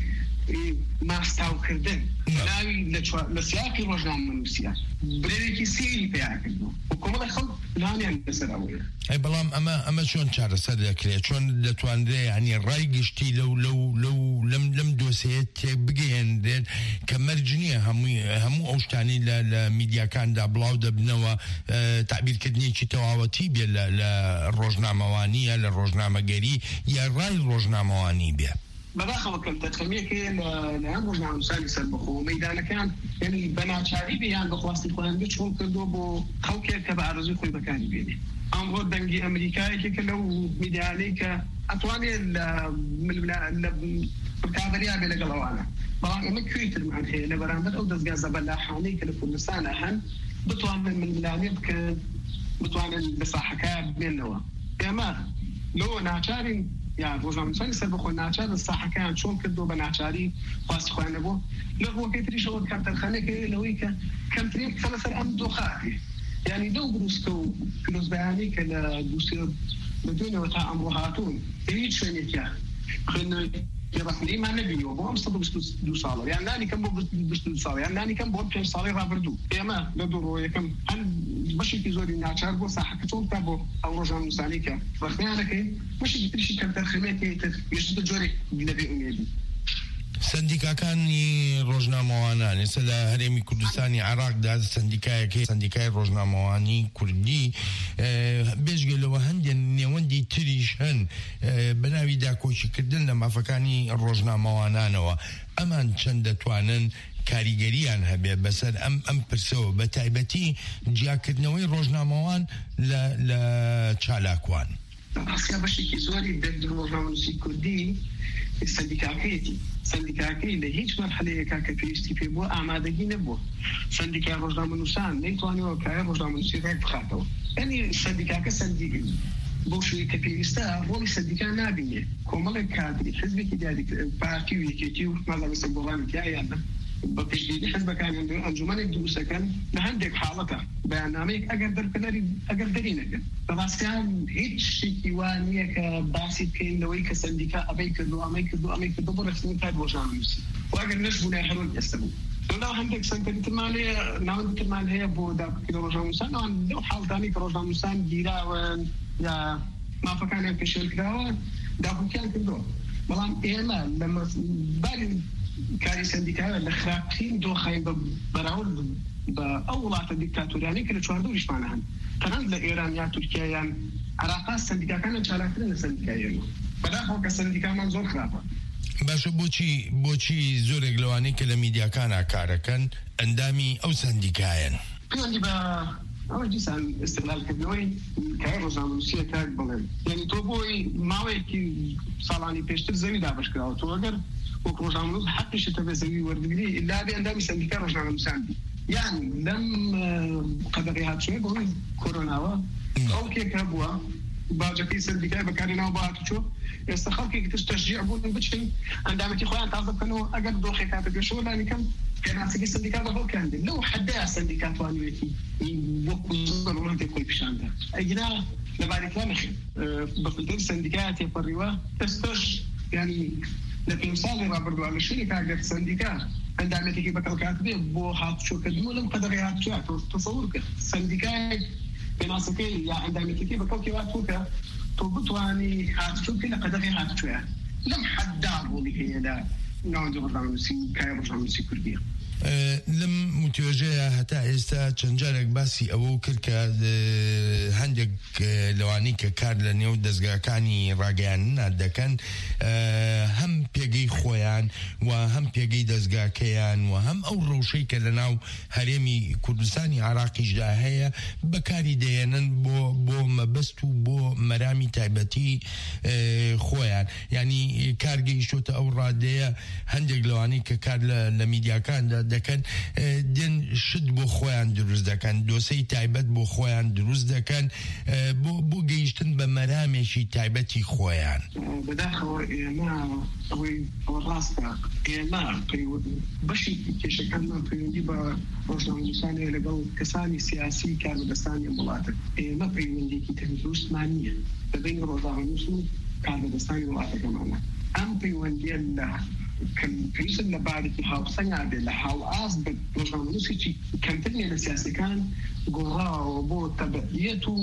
K: ماستاوکردن ناوی لە سیاقی ڕۆژنامە نووسیە برێوێکی سێری پێیاکردنەوە و کۆمەڵی خەڵک لانیان لەسەر ئەوەیە.
J: بەڵام ئەمە ئەمە چۆن چارەسەر دەکرێت؟ چۆن دەتوانرێت ینی ڕای گشتی لەو لەو لەو لەم لەم دۆسەیە تێ بگەێنرێت کە مەرج نییە هەمووی هەموو ئەو شتانی لە میدیاکاندا بڵاو دەبنەوە تعبیرکردنیەکی تەواوەتی بێ لە ڕۆژنامەوانیە لە ڕۆژنامەگەری یا ڕای ڕۆژنامەوانی بێ؟
K: بەداخەوە کەم تەرخەمیەکە لە هەم ڕۆژنامە نووسانی سەربەخۆ مەیدانەکان یعنی بەناچاری بیان بەخواستی خۆیان بێ چۆن کردووە بۆ خەڵکێک کە بە ئارەزوی خۆی بەکاری بێنێ. ئەمڕۆ دەنگی ئەمریکایەکێکە لەو میدیانەی کە ئەتوانێت لە کابریا بێ لەگەڵ ئەوانە، بەڵام ئێمە کوێی ترمان هەیە لە بەرامبەر ئەو دەستگا زەبەلاحانەی کە لە کوردستانە هەن بتوانن ململانێ بکەن، بتوانن لە ساحەکە بمێنەوە. ئێمە لەوە ناچارین یا ڕۆژنامە نووسانی سەربەخۆ ناچار ساحەکەیان چۆن کردو بە ناچاری خواستی خۆیان نەبوو. لە ڕۆکەی تریشەوە کەمتەرخانەیەکە لەوەی کە کەمترین قسە لەسەر ئەم دۆخاتی يعني دو بروسكو فلوس بياني كلا دوسير بدون وتا أمر هاتون يريد شو نكيا خلنا يرحلي ما نبيه وهو مصدق بس دو صالة يعني ناني كم بو بس دو صالة يعني ناني كم بو بين صالة رابردو يا ما ندور كم هن مش يزوري ناتشار بو صح كتون تابو أو رجع مسانيكا رحنا أنا كي مش يتريش كم ترخمتي يشد جوري نبي أميدي
J: سندیکاکانی ڕۆژنامەوانان ئێستا لە هەرێمی کوردستانی عێراقدا سندیکایەکی سندیکای ڕۆژنامەوانی کوردی بێژگەلەوە هەندێک نێوەندی تریش هەن بەناوی داکۆچیکردن لە مافەکانی ڕۆژنامەوانانەوە ئەمان چەند دەتوانن کاریگەریان هەبێ بەسەر ئەم ئەم پرسەوە بە تایبەتی جیاکردنەوەی ڕۆژنامەوان لە چالاکوان
K: ئەسیا بەشێکی زۆری ڕۆژنامەنووسی کوردی سندیکاکەیەتی سندیکاکەی لە هیچ مەرحەلەیەکا کە پێویستی پێ بووە ئامادەگی نەبووە سندیکای ڕۆژنامەنووسان نەیتوانەوە کارە ڕۆژنامەنووسی ڕێک بخاتەوە یعنی سندیکاکە سندیک بۆ شوەی کە پێویستە ڕۆڵی سندیکا نابینێ کۆمەڵێک کادری حزبێکی دیاری پارتی و یەکێتی و ماڵە بەسەر گۆڕانێتیایانە بە پشتگیری حزبەکانیان ئەنجومەنێک دروستەکەن لە هەندێک حاڵەتە بەیاننامەیەک ئەگەر دەرکەنەری ئەگەر دەری نەکەن بەڕاستیان هیچ شتێکی وان نییە کە باسی بکەین لەوەی کە سندیکا ئەبەی کردو ئەمەی کردو ئەمەی کردو بۆ ڕێکخستنی ڕۆژنامەنووسی واگەر نەشبوونای هەرۆن ئێستا بوو لەو هەندێک سەرکردترمان هەیە ناوەندترمان هەیە بۆ دابکردنەوە ڕۆژنامەنووسان ئەوان لەو حاڵدانی کە ڕۆژنامەنووسان گیراون یا مافەکانیان پێشێل کراوە داخوکیان کردەوە بەڵام ئێمە لە باری کاری سندیکایە لە خراپترین دۆخەین بەراورد بە ئەو وڵاتە دیکتاتۆریانەی کە لە چواردۆریشمان هەن تەنانەت لە ئێران یا تورکیا یان عێراق سندیکاکانە چالاکترن لە سندیکایەوە بەداخەوە کە سندیکامان زۆر خراپە
J: باشە بۆچی بۆچی زۆرێک لەوانەی کە لە میدیاکانە کارەکەن ئەندامی ئەو سندیکایەن
K: پەیوەندی بە ئەوە دیسان ئستقلالکردنەوەی کارە ڕۆژنامەنووسیە کاک بڵێن یعنی تۆ بۆی ماوەیەکی ساڵانی پێشتر زەوی دابشکراوە تۆ ئەگەر وەک ڕۆژنامەنووس حەقیشتە بە زەوی وەردەگری ئیلا بێ ئەندامی سندیکا ڕۆژنامەنووسان بی یان لەم قەدەغی هاتووێ بەڵێ کۆرۆناوە ئەو کێکە بووە باجەکەی سندیکای بەکارهێناوە بە هاتوچۆ ئێستا خەڵکێکی تر تەشجیع بوون بچین ئەندامەتی خۆیان تازە بکەنەوە ئەگەر دۆخێک هاتە پێشەوە لانی کەم پێناسەکەی سندیکا بەهەڵکاندن لەو حەدەیە سندیکا توانوێتی وەکو ڕۆڵێک خۆی پیشاندا ئەگرا لەبارێکلا نەخێن بەفلتەی سندیکایە تێپەڕیوە ئێستاش یعنی لە پێنج ساڵی ڕابردووە لە شوێنێک ئەگەر سندیکا ئەندامێتێکی بەکەڵکات بێ بۆ هاتوچۆکردنەوە لەم قەدەغی هاتوچۆ تەسەوور کرد سندیکای پێناسەکەی یا ئەندامێتێکی بەکەڵکی هاتووکە تۆ بتوانی هاتوچۆکەی لە قەدەغی هاتوچۆیە لەم حەددا ڕۆڵی هەیە لە ناوەندی ڕۆژنامەنووسی کای ڕۆژنامەنووسی کوردیە
J: لەم متوێژەیە هەتا ئێستا چەند جارێک باسی ئەوە کرد کە هەندێک لەوانی کە کار لە نێو دەستگاکانی ڕاگەیاندنا دەکەن هەم پێگەی خۆیان و هەم پێگەی دەستگاکەیان و هەم ئەو ڕەوشەی کە لە ناو هەرێمی کوردستانی عێراقیشدا هەیە بەکاری دەهێنن بۆ بۆ مەبەست و بۆ مەرامی تایبەتی خۆیان یعنی کارگەیشتۆتە ئەو ڕادەیە هەندێک لەوانی کە کار لە میدیاکاندا دەکەن دێن شت بۆ خۆیان دروست دەکەن دۆسەی تایبەت بۆ خۆیان دروست دەکەن بۆ بۆ گەیشتن بە مەرامێکی تایبەتی خۆیان
K: بەداخەوە ئێمە ئەوەی ڕاستە ئێمە بەشی کێشەکانمان پەیوەندی بە ڕۆژنامەنووسانەیە لەگەڵ کەسانی سیاسی کاربەدەستانی وڵاتە ئێمە پەیوەندێکی تەندروستمان نییە بەبین ڕۆژنامەنووس و کاربەدەستانی وڵاتەکەمانە ئەم پەیوەندیە لە پێویستە لە بارێکی هاوسەنگا بێت لە هاو ئاست بە ڕۆژنامەنووسێکی کەمتر نیە لە سیاسەکان گۆڕاوە بۆ تەبعیەت و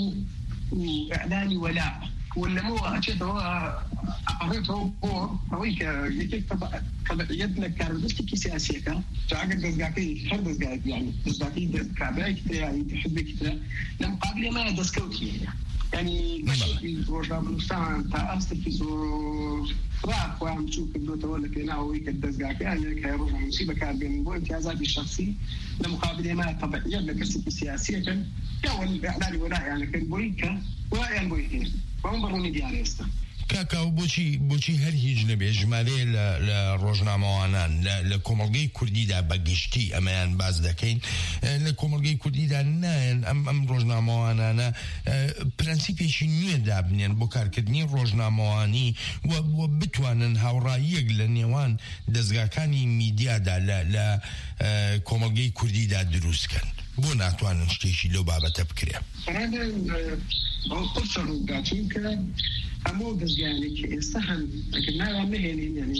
K: ئیعلانی وەلا ولەمەوە ئەچێتەوە ئەپەڕێتەوە بۆ ئەوەی کە یەکێک تەبعیەت لە کاربەدەستێکی سیاسیەکە جا ئەگەر دەستگاکەی هەر دەستگایەک یانی دەستگاکەی کابرایەکی ترە یانی حزبێکی ترە لە مقابل ئێمە دەستکەوتی هەیە یعنی بەشێکی ڕۆژنامەنووسان تا ئەستێکی زۆر خراپ خۆیان بچوو کردوتەوە لە پێناوەوەی کە دەستگاکەیان کە ڕۆژنامەنووسی بەکاربێنن بۆ ئیمتیازاتی شەخسی لە مقابل ئێمە تەبعیەت لە کەسێکی سیاسیەکەن یا ئیعلانی وەلایانەکەن بۆی کە وایان بۆی هێن بەڵام بەڕوونی دیارە ئێستا
J: کاکاو بۆچی بۆچی هەر هیچ نەبێ ژمارەیە لە ڕۆژنامەوانان لە کۆمەڵگەی کوردیدا بەگشتی ئەمەیان باز دەکەین لە کۆمەڵگەی کوردیدا نایەن ئەم ئەم ڕۆژنامەوانانە پرەنسیپێکی نوێ دابنێن بۆ کارکردنی ڕۆژنامەوانی و بتوانن هاوڕاییەک لە نێوان دەستگاکانی میدیادا لە کۆمەڵگەی کوردیدا دروستکەن بۆ ناتوانن شتێکی لەو بابەتە بکرێ.
K: قرص ڕووگاچون کە هەموو دەستگایانێکی ئێستا هەن ئەگەر ناوان نهێنین یعنی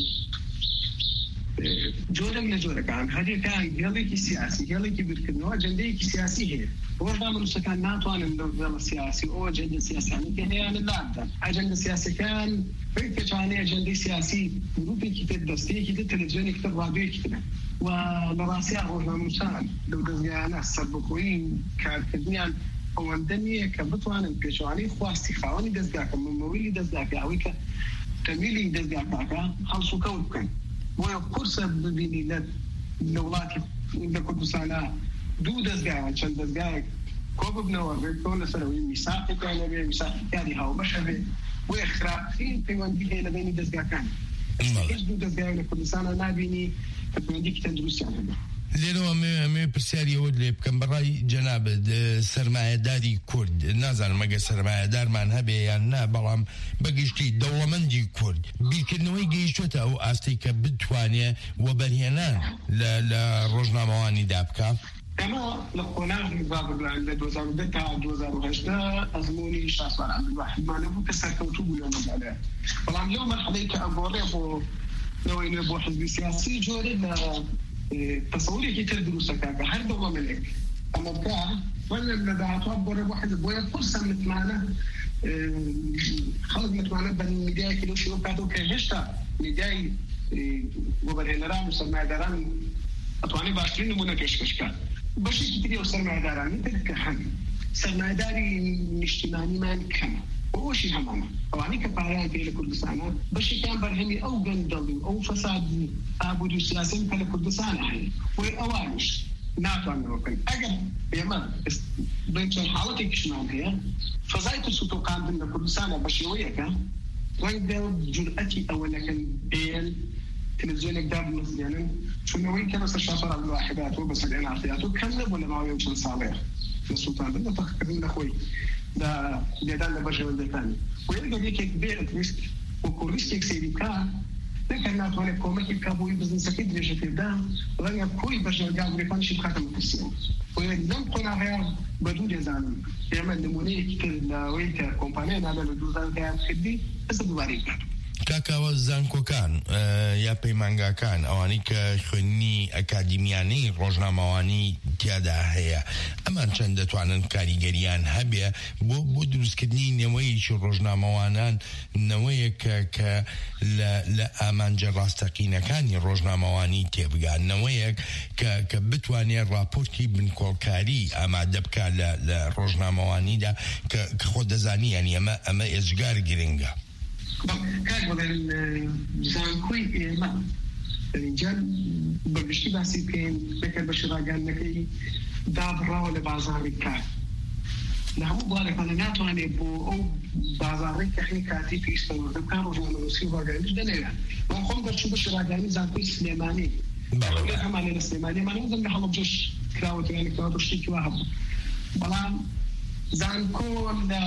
K: جۆرێک لە جۆرەکان هەرێکان هێڵێکی سیاسی هێڵێکی بیرکردنەوە ئەجەندەیەکی سیاسی هەیە ڕۆژدا مەنووسەکان ناتوانن لەو هێڵە سیاسی ئەو ئەجەندە سیاسیانی کە هەیەیانە لادەن ئەجەندە سیاسەکان بەی پێچوانەی ئەجەندەی سیاسی گروپێکی تر دەستەیەکی تر تەلەڤیزیۆنێکی تر ڕادیۆیەکی ترە و لە ڕاستیە ڕۆژنامەنووسان لەو دەستگایانە سەربەخۆیی کارکردنیان ئەوەندە نییە کە بتوانن پێچوانەی خواستی خاوەنی دەستگاکە مەمەوەیلی دەستگاکە ئەوەی کە تەمیلی دەستگاکەکە هەڵسوکەوت بکەن بۆیە قورسە ببینی لە وڵاتی لە کوردستانە دوو دەستگایان چەند دەستگایەک کۆ ببنەوە بێتەوە لەسەرەوەی میساقێکیان هەبێ میساقیاری هاوبەشە بێ بۆیە خراپترین پەیوەندی هەیە لە بینی دەستگاکان هیچ دوو دەستگای لە کوردستانە نابینی کە پەیوەندیکی تەندروستیان هەبێ.
J: لێرەوە ئەمێ پرسیاریەوە لێ بکەم بەڕای جەنابەت سەرمایەداری کورد نازانم مەگە سەرمایەدارمان هەبێ یان نا بەڵام بەگشتی دەوڵەمەندی کورد بیرکردنەوەی گەیشتوێتە ئەو ئاستی کە بتوانێ وەبەرهێنان لە ڕۆژنامەوانیدا بکە.
K: ئەمە لە قۆناغی بابران لە دوو هەزار و دە تا دوو هەزار و هەشت ئەزمموی شاسوار عەبدولواحیدمانە بوو کە سەرکەوتوو بوو لەو مەجالە بەڵام لەو مەرحەلەی کە ئەگۆڕێ بۆ لەوەی نوێ بۆ حزبی سیاسی جۆرێ لە تصورێکی تر دروستەکە کە هەر دەوڵەمەندێک ئەمە بکە وەرە لە داهاتوە بۆرە بۆ حزب بۆیە قورسە متمانە خەڵک متمانە بە میدیایەکی لەو شێوە بکاتەوە کە هێشتا میدیای وەبەرهێنەران و سەرمایەداران ئەتوانێت باشترین نمونە پێشکەشکات بەشێکی تری ئەو سەرمایەدارانی تر کە هەن سەرمایەداری نیشتیمانیمان کەمە ئەوشی هەمانە ئەوانەی کە پارەیان پێ لە کوردستانە بەشێکیان بەرهەمی ئەو گەندەڵ و ئەو فەسادی ئابووری و سیاسەی کە لە کوردستانە هەیە وی ئەوانش ناتوانەوە بکەن ئەگەر ئێمە بڵێن چەند حاڵەتێکیشمان هەیە فەزای ترس و تۆقاندن لە کوردستانە بە شێوەیەکە ڕەنگە جورئەتی ئەوە نەکەن بێن تلفزیۆنێک دابنەزیێنن چونەوەی کە بەسەر شاسوار عەبدولواحیداتەوە بەسەر ئێناقیاتەوە کەم نەبوو لە ماوەی چەند ساڵەیە لە سوڵتاندن لە تەقکردن لە خۆی لێدان لە بەرژەوەندەکانی وەرگە یەکێک بێت ریسک وەکو ریسکێک سەیری بکە نەکە ناتوانێت کۆمەکی بکە بۆی بزنسەکەی درێژە پێدا ڕەنگە کۆی بەرژەوەندەکانیشی بخاتە مەترسیان لەم قۆناغەیە بەدوو دێزانم ئێمە نمونەیەکی تر لەوەی کە کۆمپانیای نامە لە دوو هەزار و دە کردی ئەستا دووبارەی بکات
J: کاکاوە زانکۆکان یا پەیمانگاکان ئەوانەی کە خوێنی ئەکادیمیانەی ڕۆژنامەوانی تیادا هەیە ئەمان چەند دەتوانن کاریگەریان هەبێ بۆ بۆ دروستکردنی نەوەیەکی ڕۆژنامەوانان نەوەیەکە کە لە ئامانجە ڕاستەقینەکانی ڕۆژنامەوانی تێبگان نەوەیەک کە بتوانێت راپۆرتی بنکۆڵکاری ئامادە بکات لە ڕۆژنامەوانیدا کە خۆ دەزانی یانی ئەمە ئەمە ئێجگار گرنگە.
K: کار بڵێن زانکۆی ئێمە جان بەگشتی باسی بکەین بەکەر بە شڕاگەانەکەی دابڕاوە لە بازاڕی کار لە هەموو بڵارێکانە ناتوانێت بۆ ئەو بازاڕی کە خەی کاتی پێویستەوە دەکان ڕۆژنامەنووسی و ڕاگەانیش دەنێرە من خۆم دەرچوو بە شڕاگەانی زانکۆی سلێمانی هەمانێ لە سلێمانی مانەوەزم لە هەڵەبجەش کراوەتیانی کراوە شتێکی وا هەبوو بەڵام زانکۆ لە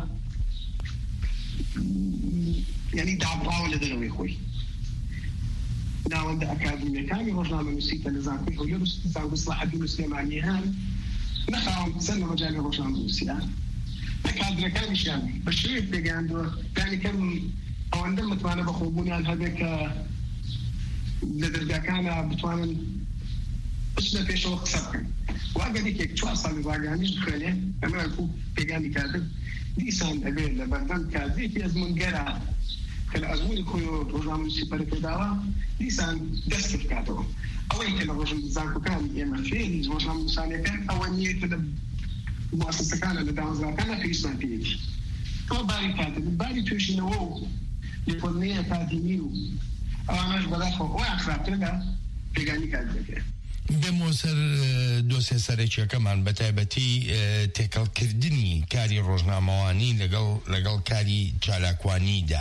K: یعنی دابڕاوە لە دەرەوەی خۆی ناوەندە ئەکادیمیەکانی ڕۆژنامەنووسی کە لە زانکۆی هەولێر و زانکۆی سڵاحەدین و سلێمانییان نەخاوەن قسە لە مەجاڵی ڕۆژنامەنووسیان ئەکادرەکانیشیان بە شێوەیەک پێگەیاندووە دانیکەم ئەوەندە متوانە بە خۆبوونیان هەبێت کە لە دەرگاکانە بتوانن بچنە پێشەوە قسە بکەن واگەر یەکێک چوار ساڵی ڕاگەیانیش بخوێنێ ئەمە پێگانی کاردن دیسان ئەبێت لە بەردەم کاتێکی ئەزمونگەرە کە لە ئەزمونی خۆی ڕۆژنامەنووسی پەرەپێداوە دیسان دەست بکاتەوە ئەوەی کە لە ڕۆژن زانکۆکان ئێمە فێری ڕۆژنامەنووسانەکان ئەوە نییە کە لە مواسسەکانە لە دامەزراکانە پێویستمان پێیەتی ئەوە باری کاتە باری توێژینەوە و لێکۆڵینەی ئەکادیمی و ئەوانەش بەداخەوە ئەویان خراپترە پێگانی کات دەکرێت.
J: بێمەوە سەر دۆسێ سەرەکیەکەمان بە تایبەتی تێکەڵکردنی کاری ڕۆژنامەوانی لەگەڵ لەگەڵ کاری چالاکوانیدا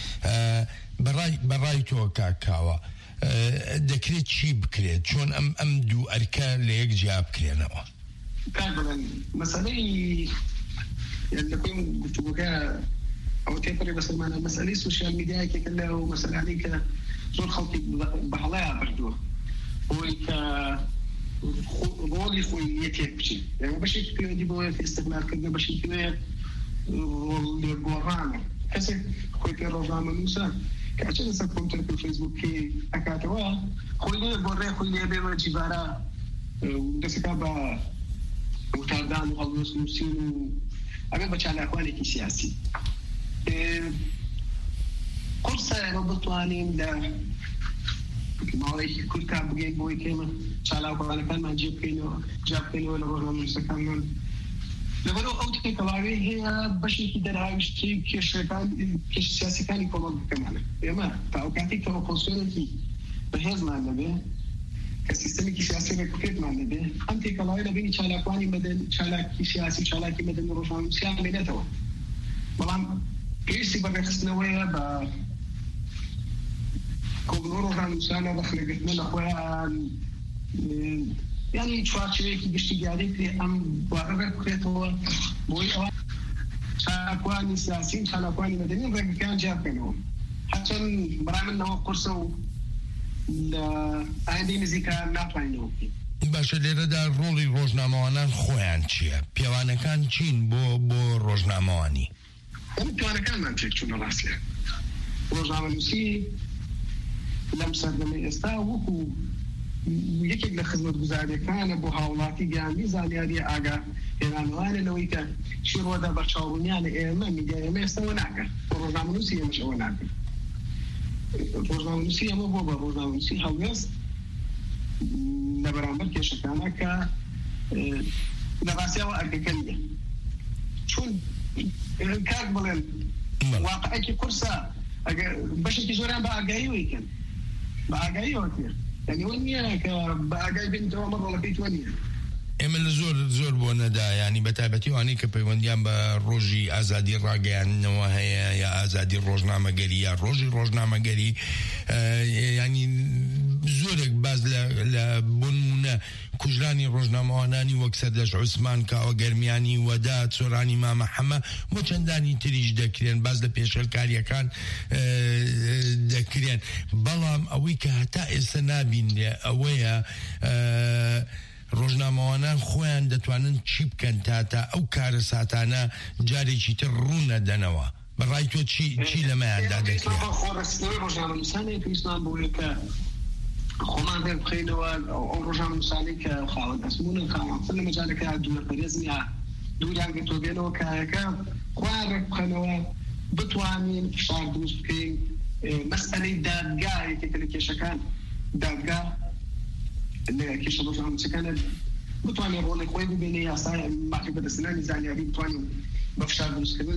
J: بەڕای تۆ کاکاوە دەکرێت چی بکرێت چۆن ئەم ئەم دوو ئەرکە لە یەک جیا بکرێنەوە
K: کار بڵێن مەسەلەی لەکۆی گفتوگۆکە ئەو تێپەڕی بەسەرمانە مەسەلەی سوشیال میدیایەکێکە لەو مەسەلانەی کە زۆر خەڵکی بەهەڵەیە بردووە بۆی کە ڕۆڵی خۆی یەکێک بچێت ئێمە بەشێکی پەیوەندی بۆ ئیستقلالکردن بەشێکی ڕۆڵ لێگۆڕانە کەسێک خۆی پێ ڕۆژنامە نووسە کە ئەچێت لەسەر کۆمپیوتەر و فەیسبووکی ئەکاتەوە خۆی لێ گۆڕێ خۆی لێ بێوە جیبارە دەسەکە بە وتاردان و هەڵوێست نووسین و ئەبێت بە چالاکوانێکی سیاسی قورسە ئێمە بتوانین لە ماڵێکی کورتا بگەین بۆی کێمە چالاکوانەکانمان جێ بکەینەوە جا بکەینەوە لە ڕۆژنامە نووسەکانمان لەبەرەوە ئەو تێکەڵاوێ هەیە بەشێکی دەرهاویشتی کێشەکان کێش سیاسیەکانی کۆمەڵ بکەمانە ئێمە تا ئەو کاتێک کەەوە کۆنسۆلێکی بەهێزمان لەبێ کە سیستەمێکی سیاسی ڕێکوپێکمان لەبێ ئەم تێکەڵاوێ لەبینی چالاکوانی مەدەن چالاکی سیاسی چالاکی مەدەن و ڕۆژنامە نووسیان بێنێتەوە بەڵام پێویستی بەڕێخستنەوەیە بە کۆبنەوە ڕۆژنامە نووسانە بەخلەگرتنە لە خۆیان یعنی چوارچێوەیەکی گشتی دیاری کرێ ئەم بوارە ڕێکوپێتەوە بۆی ئەوە چالاکوانی سیاسین چالاکوانی مەدەنی ڕێگەکان جیا بکەنەوە هەرچەند بەڕای منەوە قورسە و لە ئایندەی نزیکە ناتوانینەوە بکەین
J: باشە لێرەدا ڕۆڵی ڕۆژنامەوانان خۆیان چییە؟ پیاوانەکان چین بۆ بۆ ڕۆژنامەوانی؟
K: ئەم پیاوانەکانمان تێک چوونە ڕاستیە ڕۆژنامە نووسی لەم سەردەمەی ئێستا وەکو یەکێک لە خزمەتگوزاریەکانە بۆ هاوڵاتی گیانی زانیاری ئاگا هێنانەوانەوەی کە چی ڕۆدا بەرچاوبوونیانە ئێمە میدیا ئێمە ئێستەوە ناکەن بۆ ڕۆژنامە نووسی ئێمەش ئەوە ناکەن ڕۆژنامە نووسی ئەمە بۆ بە ڕۆژنامە نووسی هەڵوێست لە بەرامبەر کێشەکانە کە لە ڕاستیەوە ئەرکەکەنیە چون کاک بڵێن واقعەکی قورسە بەشێکی زۆریان بە ئاگاییەوەی کەن بە ئاگاییەوە کرد یعنی نییە کە بە ئاگای بێنیتەوە ئەمە ڕۆڵەکەی تۆ نییە
J: ئێمە لە زۆر زۆر بۆ نەدا ینی بە تایبەتی وانەی کە پەیوەندیان بە ڕۆژی ئازادی ڕاگەیاندنەوە هەیە یا ئازادی ڕۆژنامەگەری یا ڕۆژی ڕۆژنامەگەری ینی زۆرێک باز لە بۆ نمونە کوژرانی ڕۆژنامەوانانی وەک سەردەش عوسمان کاوە گەرمیانی وەدا چۆرانی مامەحەمە بۆ چەندانی تریش دەکرێن باز لە پێشەرکاریەکان دەکرێن بەڵام ئەوەی کە هەتا ئێستا نابینێ ئەوەیە ڕۆژنامەوانان خۆیان دەتوانن چی بکەن تاتا ئەو کارە ساتانە جارێکی تر ڕوونەدەنەوە بەڕای تۆ چی چی لەمەیاندا دەکرێت
K: خۆڕستنەوەی ڕۆژنامە نووسانەیە پێویستمان بۆیە کە خۆمان دێ بخەینەوە ئەو ڕۆژنامە نووسانەی کە خاوەن ئەسمونن خاوەنتر لە مەجالەکە دوورەپەرێزن یا دووریان گرتۆ بێنەوە کارەکە خۆیان ڕێک بخەنەوە بتوانین فشار دروست بکەین مەسئلەی دادگا یەکێکە لە کێشەکان دادگا لە کێشە ڕۆژنامە نووسەکانە بتوانین ڕۆڵی خۆی ببینێ یاسای ماخی بەدەستهێنانی زانیاری بتوانین بە فشار دروستکردن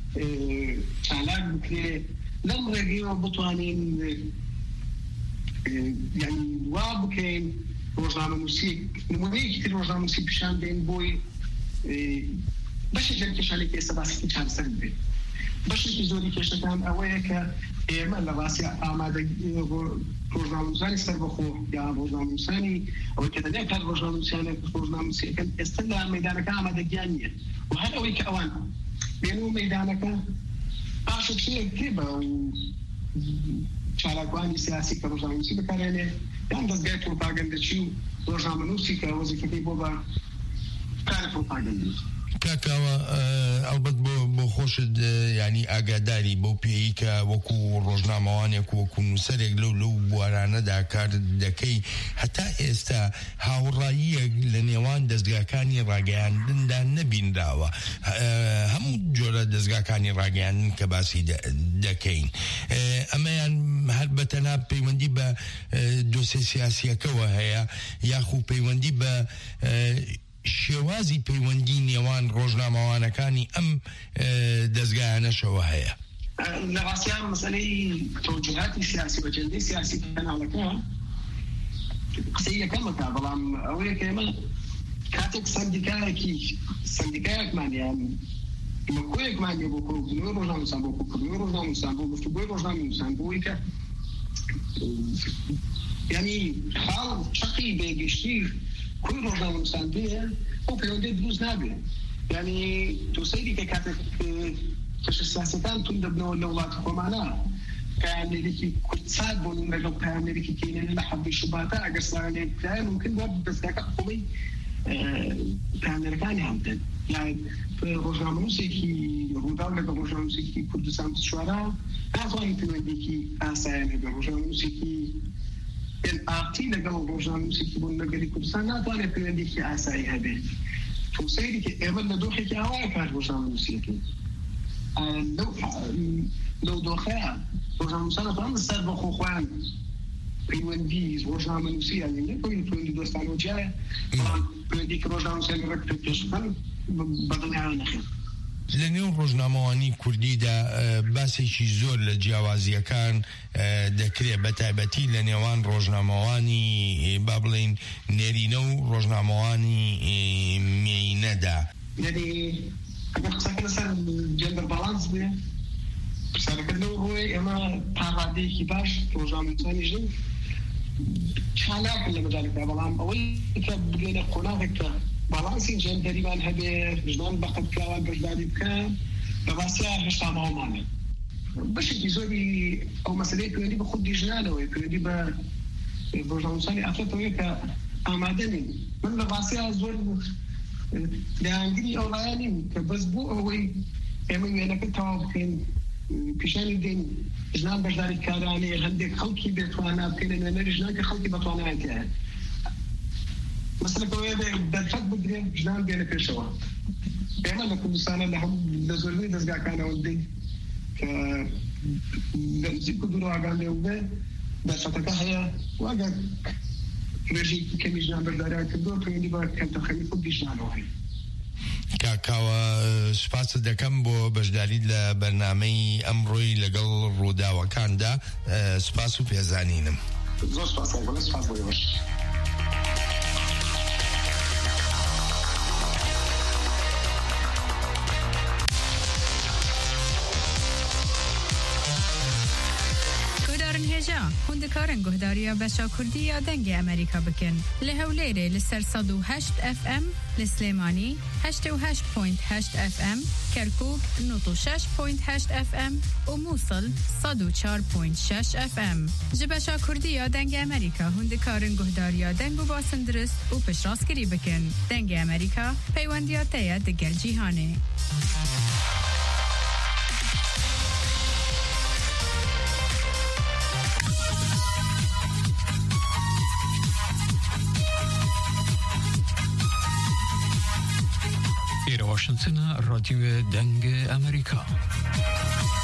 K: چالاک بکرێ لەم ڕێگەیەوە بتوانین یعنی وا بکەین ڕۆژنامە نووسی نمونەیەکی تر ڕۆژنامە نووسی پیشان بێن بۆی بەشێک لە کێشانێکی ئێستا باسێکی چارەسەر بێت بەشێکی زۆری کێشەکان ئەوەیە کە ئێمە لە ڕاستی ئامادەگی ڕۆژنامە نووسانی سەربەخۆ یا ڕۆژنامە نووسانی ئەوەی کە دەنێ کات ڕۆژنامە نووسیانێک ڕۆژنامە نووسیەکەن ئێستا لە مەیدانەکە ئامادەگیان نییە و هەر ئەوەی کە ئەوان بێنەوە مەیدانەکە پاشە شتێک تێبە و چالاکوانی سیاسی کە ڕۆژنامە نووسی بەکارێنێ یان دەستگای پرۆپاگەندەچی و ڕۆژنامە نووسی کە وەزیفەکەی بۆ بە کاری پرۆپاگەندی
J: کاکاوە ئەلبەت بۆ بۆ خۆشت ینی ئاگاداری بۆ پێی کە وەکو ڕۆژنامەوانێک وەکو نووسەرێک لەو لەو بوارانەدا کار دەکەی هەتا ئێستا هاوڕاییەک لە نێوان دەستگاکانی ڕاگەیاندندا نەبینراوە هەموو جۆرە دەستگاکانی ڕاگەیاندن کە باسی دەکەین ئەمەیان هەر بەتەنها پەیوەندی بە دۆسێ سیاسیەکەوە هەیە یاخو پەیوەندی بە شێوازی پەیوەندی نێوان ڕۆژنامەوانەکانی ئەم دەستگایانەشەوە هەیە
K: لە ڕاستیان مەسەلەی تەوجوهاتی سیاسی و ئەجەندەی سیاسی کەناڵەکە قسەی یەکەمەکە بەڵام ئەوەیە کە ئێمە کاتێک سەندیکایەکی سەندیکایەکمانیان مەکۆیەکمانیە بۆ کۆبوونەوەی ڕۆژنامە نووسان بۆ کۆکردنەوەی ڕۆژنامە نووسان بۆ گفتوگۆی ڕۆژنامە نووسان بۆی کە یعنی خاڵ چەقی بێگشتی کوی ڕۆژنامە نووسان بێ ئەو پەیوەندی دروست نابێت یعنی تۆ سەیری کە کاتێک کێشە سیاسەکان تون دەبنەوە لە وڵاتی خۆمانە كأمريكي كتساد بون لقوا كأمريكي كينين لحب الشبهات أجر صارني كلام ممكن برضه بس ذاك قوي كأمريكاني همتن يعني في روجنامه موسيقي رودا لقوا روجنامه موسيقي كردستان الشوارع أظن في مديكي أسايا لقوا روجنامه موسيقي الآتي لقوا روجنامه موسيقي بون لقوا كردستان أظن في مديكي أسايا هذه توصيلي كأمل لدوحي كأواي كان روجنامه موسيقي لو لو دوخاء روجنامه موسيقي طبعا السر بخوخوان پیوندی روزنامه نویسی یعنی نکنید پیوندی دوستان و جای پیوندی که روزنامه نویسی رکت پیشکن بدن ها نخیر.
J: لەنێو ڕۆژنامەوانی کوردیدا باسێکی زۆر لە جیاوازیەکان دەکرێت بە تایبەتی لە نێوان ڕۆژنامەوانی با بڵێن نێرینە و ڕۆژنامەوانی مێینەدا.
K: یعنی ئەگەر قسەکە لەسەر جەندەر باڵانس بێ سەرکردنەوە ڕۆی ئێمە پاڕادەیەکی باش ڕۆژنامەوانی ژن چالاکن لە مەجالێکدا بەڵام ئەوەی کە بگەینە قۆناغێک کە باڵانسی جەندەریمان هەبێ ژنان بەقەتکراوان بەشداری بکەن بە باسییا هێشتا ماوەمانێ بەشێکی زۆری ئەو مەسەلەی پەیوەندی بە خودی ژنانەوەی پەیوەندی بە ڕۆژنامەوانی ئافرەتەوەی کە ئامادە نین من بە باسییا زۆر لایەنگری ئەو لایەنیم کە بەس بۆ ئەوەی ئێمە وێنەکە تەواو بکەین پیشانی دین ژنان بەشداری کارانەیە هەندێک خەڵکی بێتوانە بکەینە نوێنەری ژنان کە خەڵکی بەتوانایەتیە مثلا كويس بالفك بدري جنان بين كرشوا كمان لكم سنة لهم لزولي دزجا كانوا ولدي ك لزي كدروا عجاني وده بس فتكها واجد رجي كم جنان برداري كدور كيني بقى كم تخلي كل جنان واحد
J: کاکاوە سوپاس دەکەم بۆ بەشداری لە بەرنامەی ئەمڕۆی لەگەڵ ڕووداوەکاندا سوپاس و پێزانینم
K: زۆر سوپاس سوپاس بۆ ئێوەش
B: هندکارن گهداریا بچا کردی یا دنگ امریکا بکن لهولیره لسر صد و هشت اف ام لسلیمانی هشت و هشت پوینت هشت اف ام کرکوک نوت و شش پوینت هشت اف ام و موصل صد و چار پوینت شش اف ام جه بچا کردی یا دنگ امریکا هندکارن گهداریا دنگ و باسن درست و پشراسکری بکن دنگ امریکا پیوندیات یا دگل جیهانه
E: واشنطن رادیو دنگ امریکا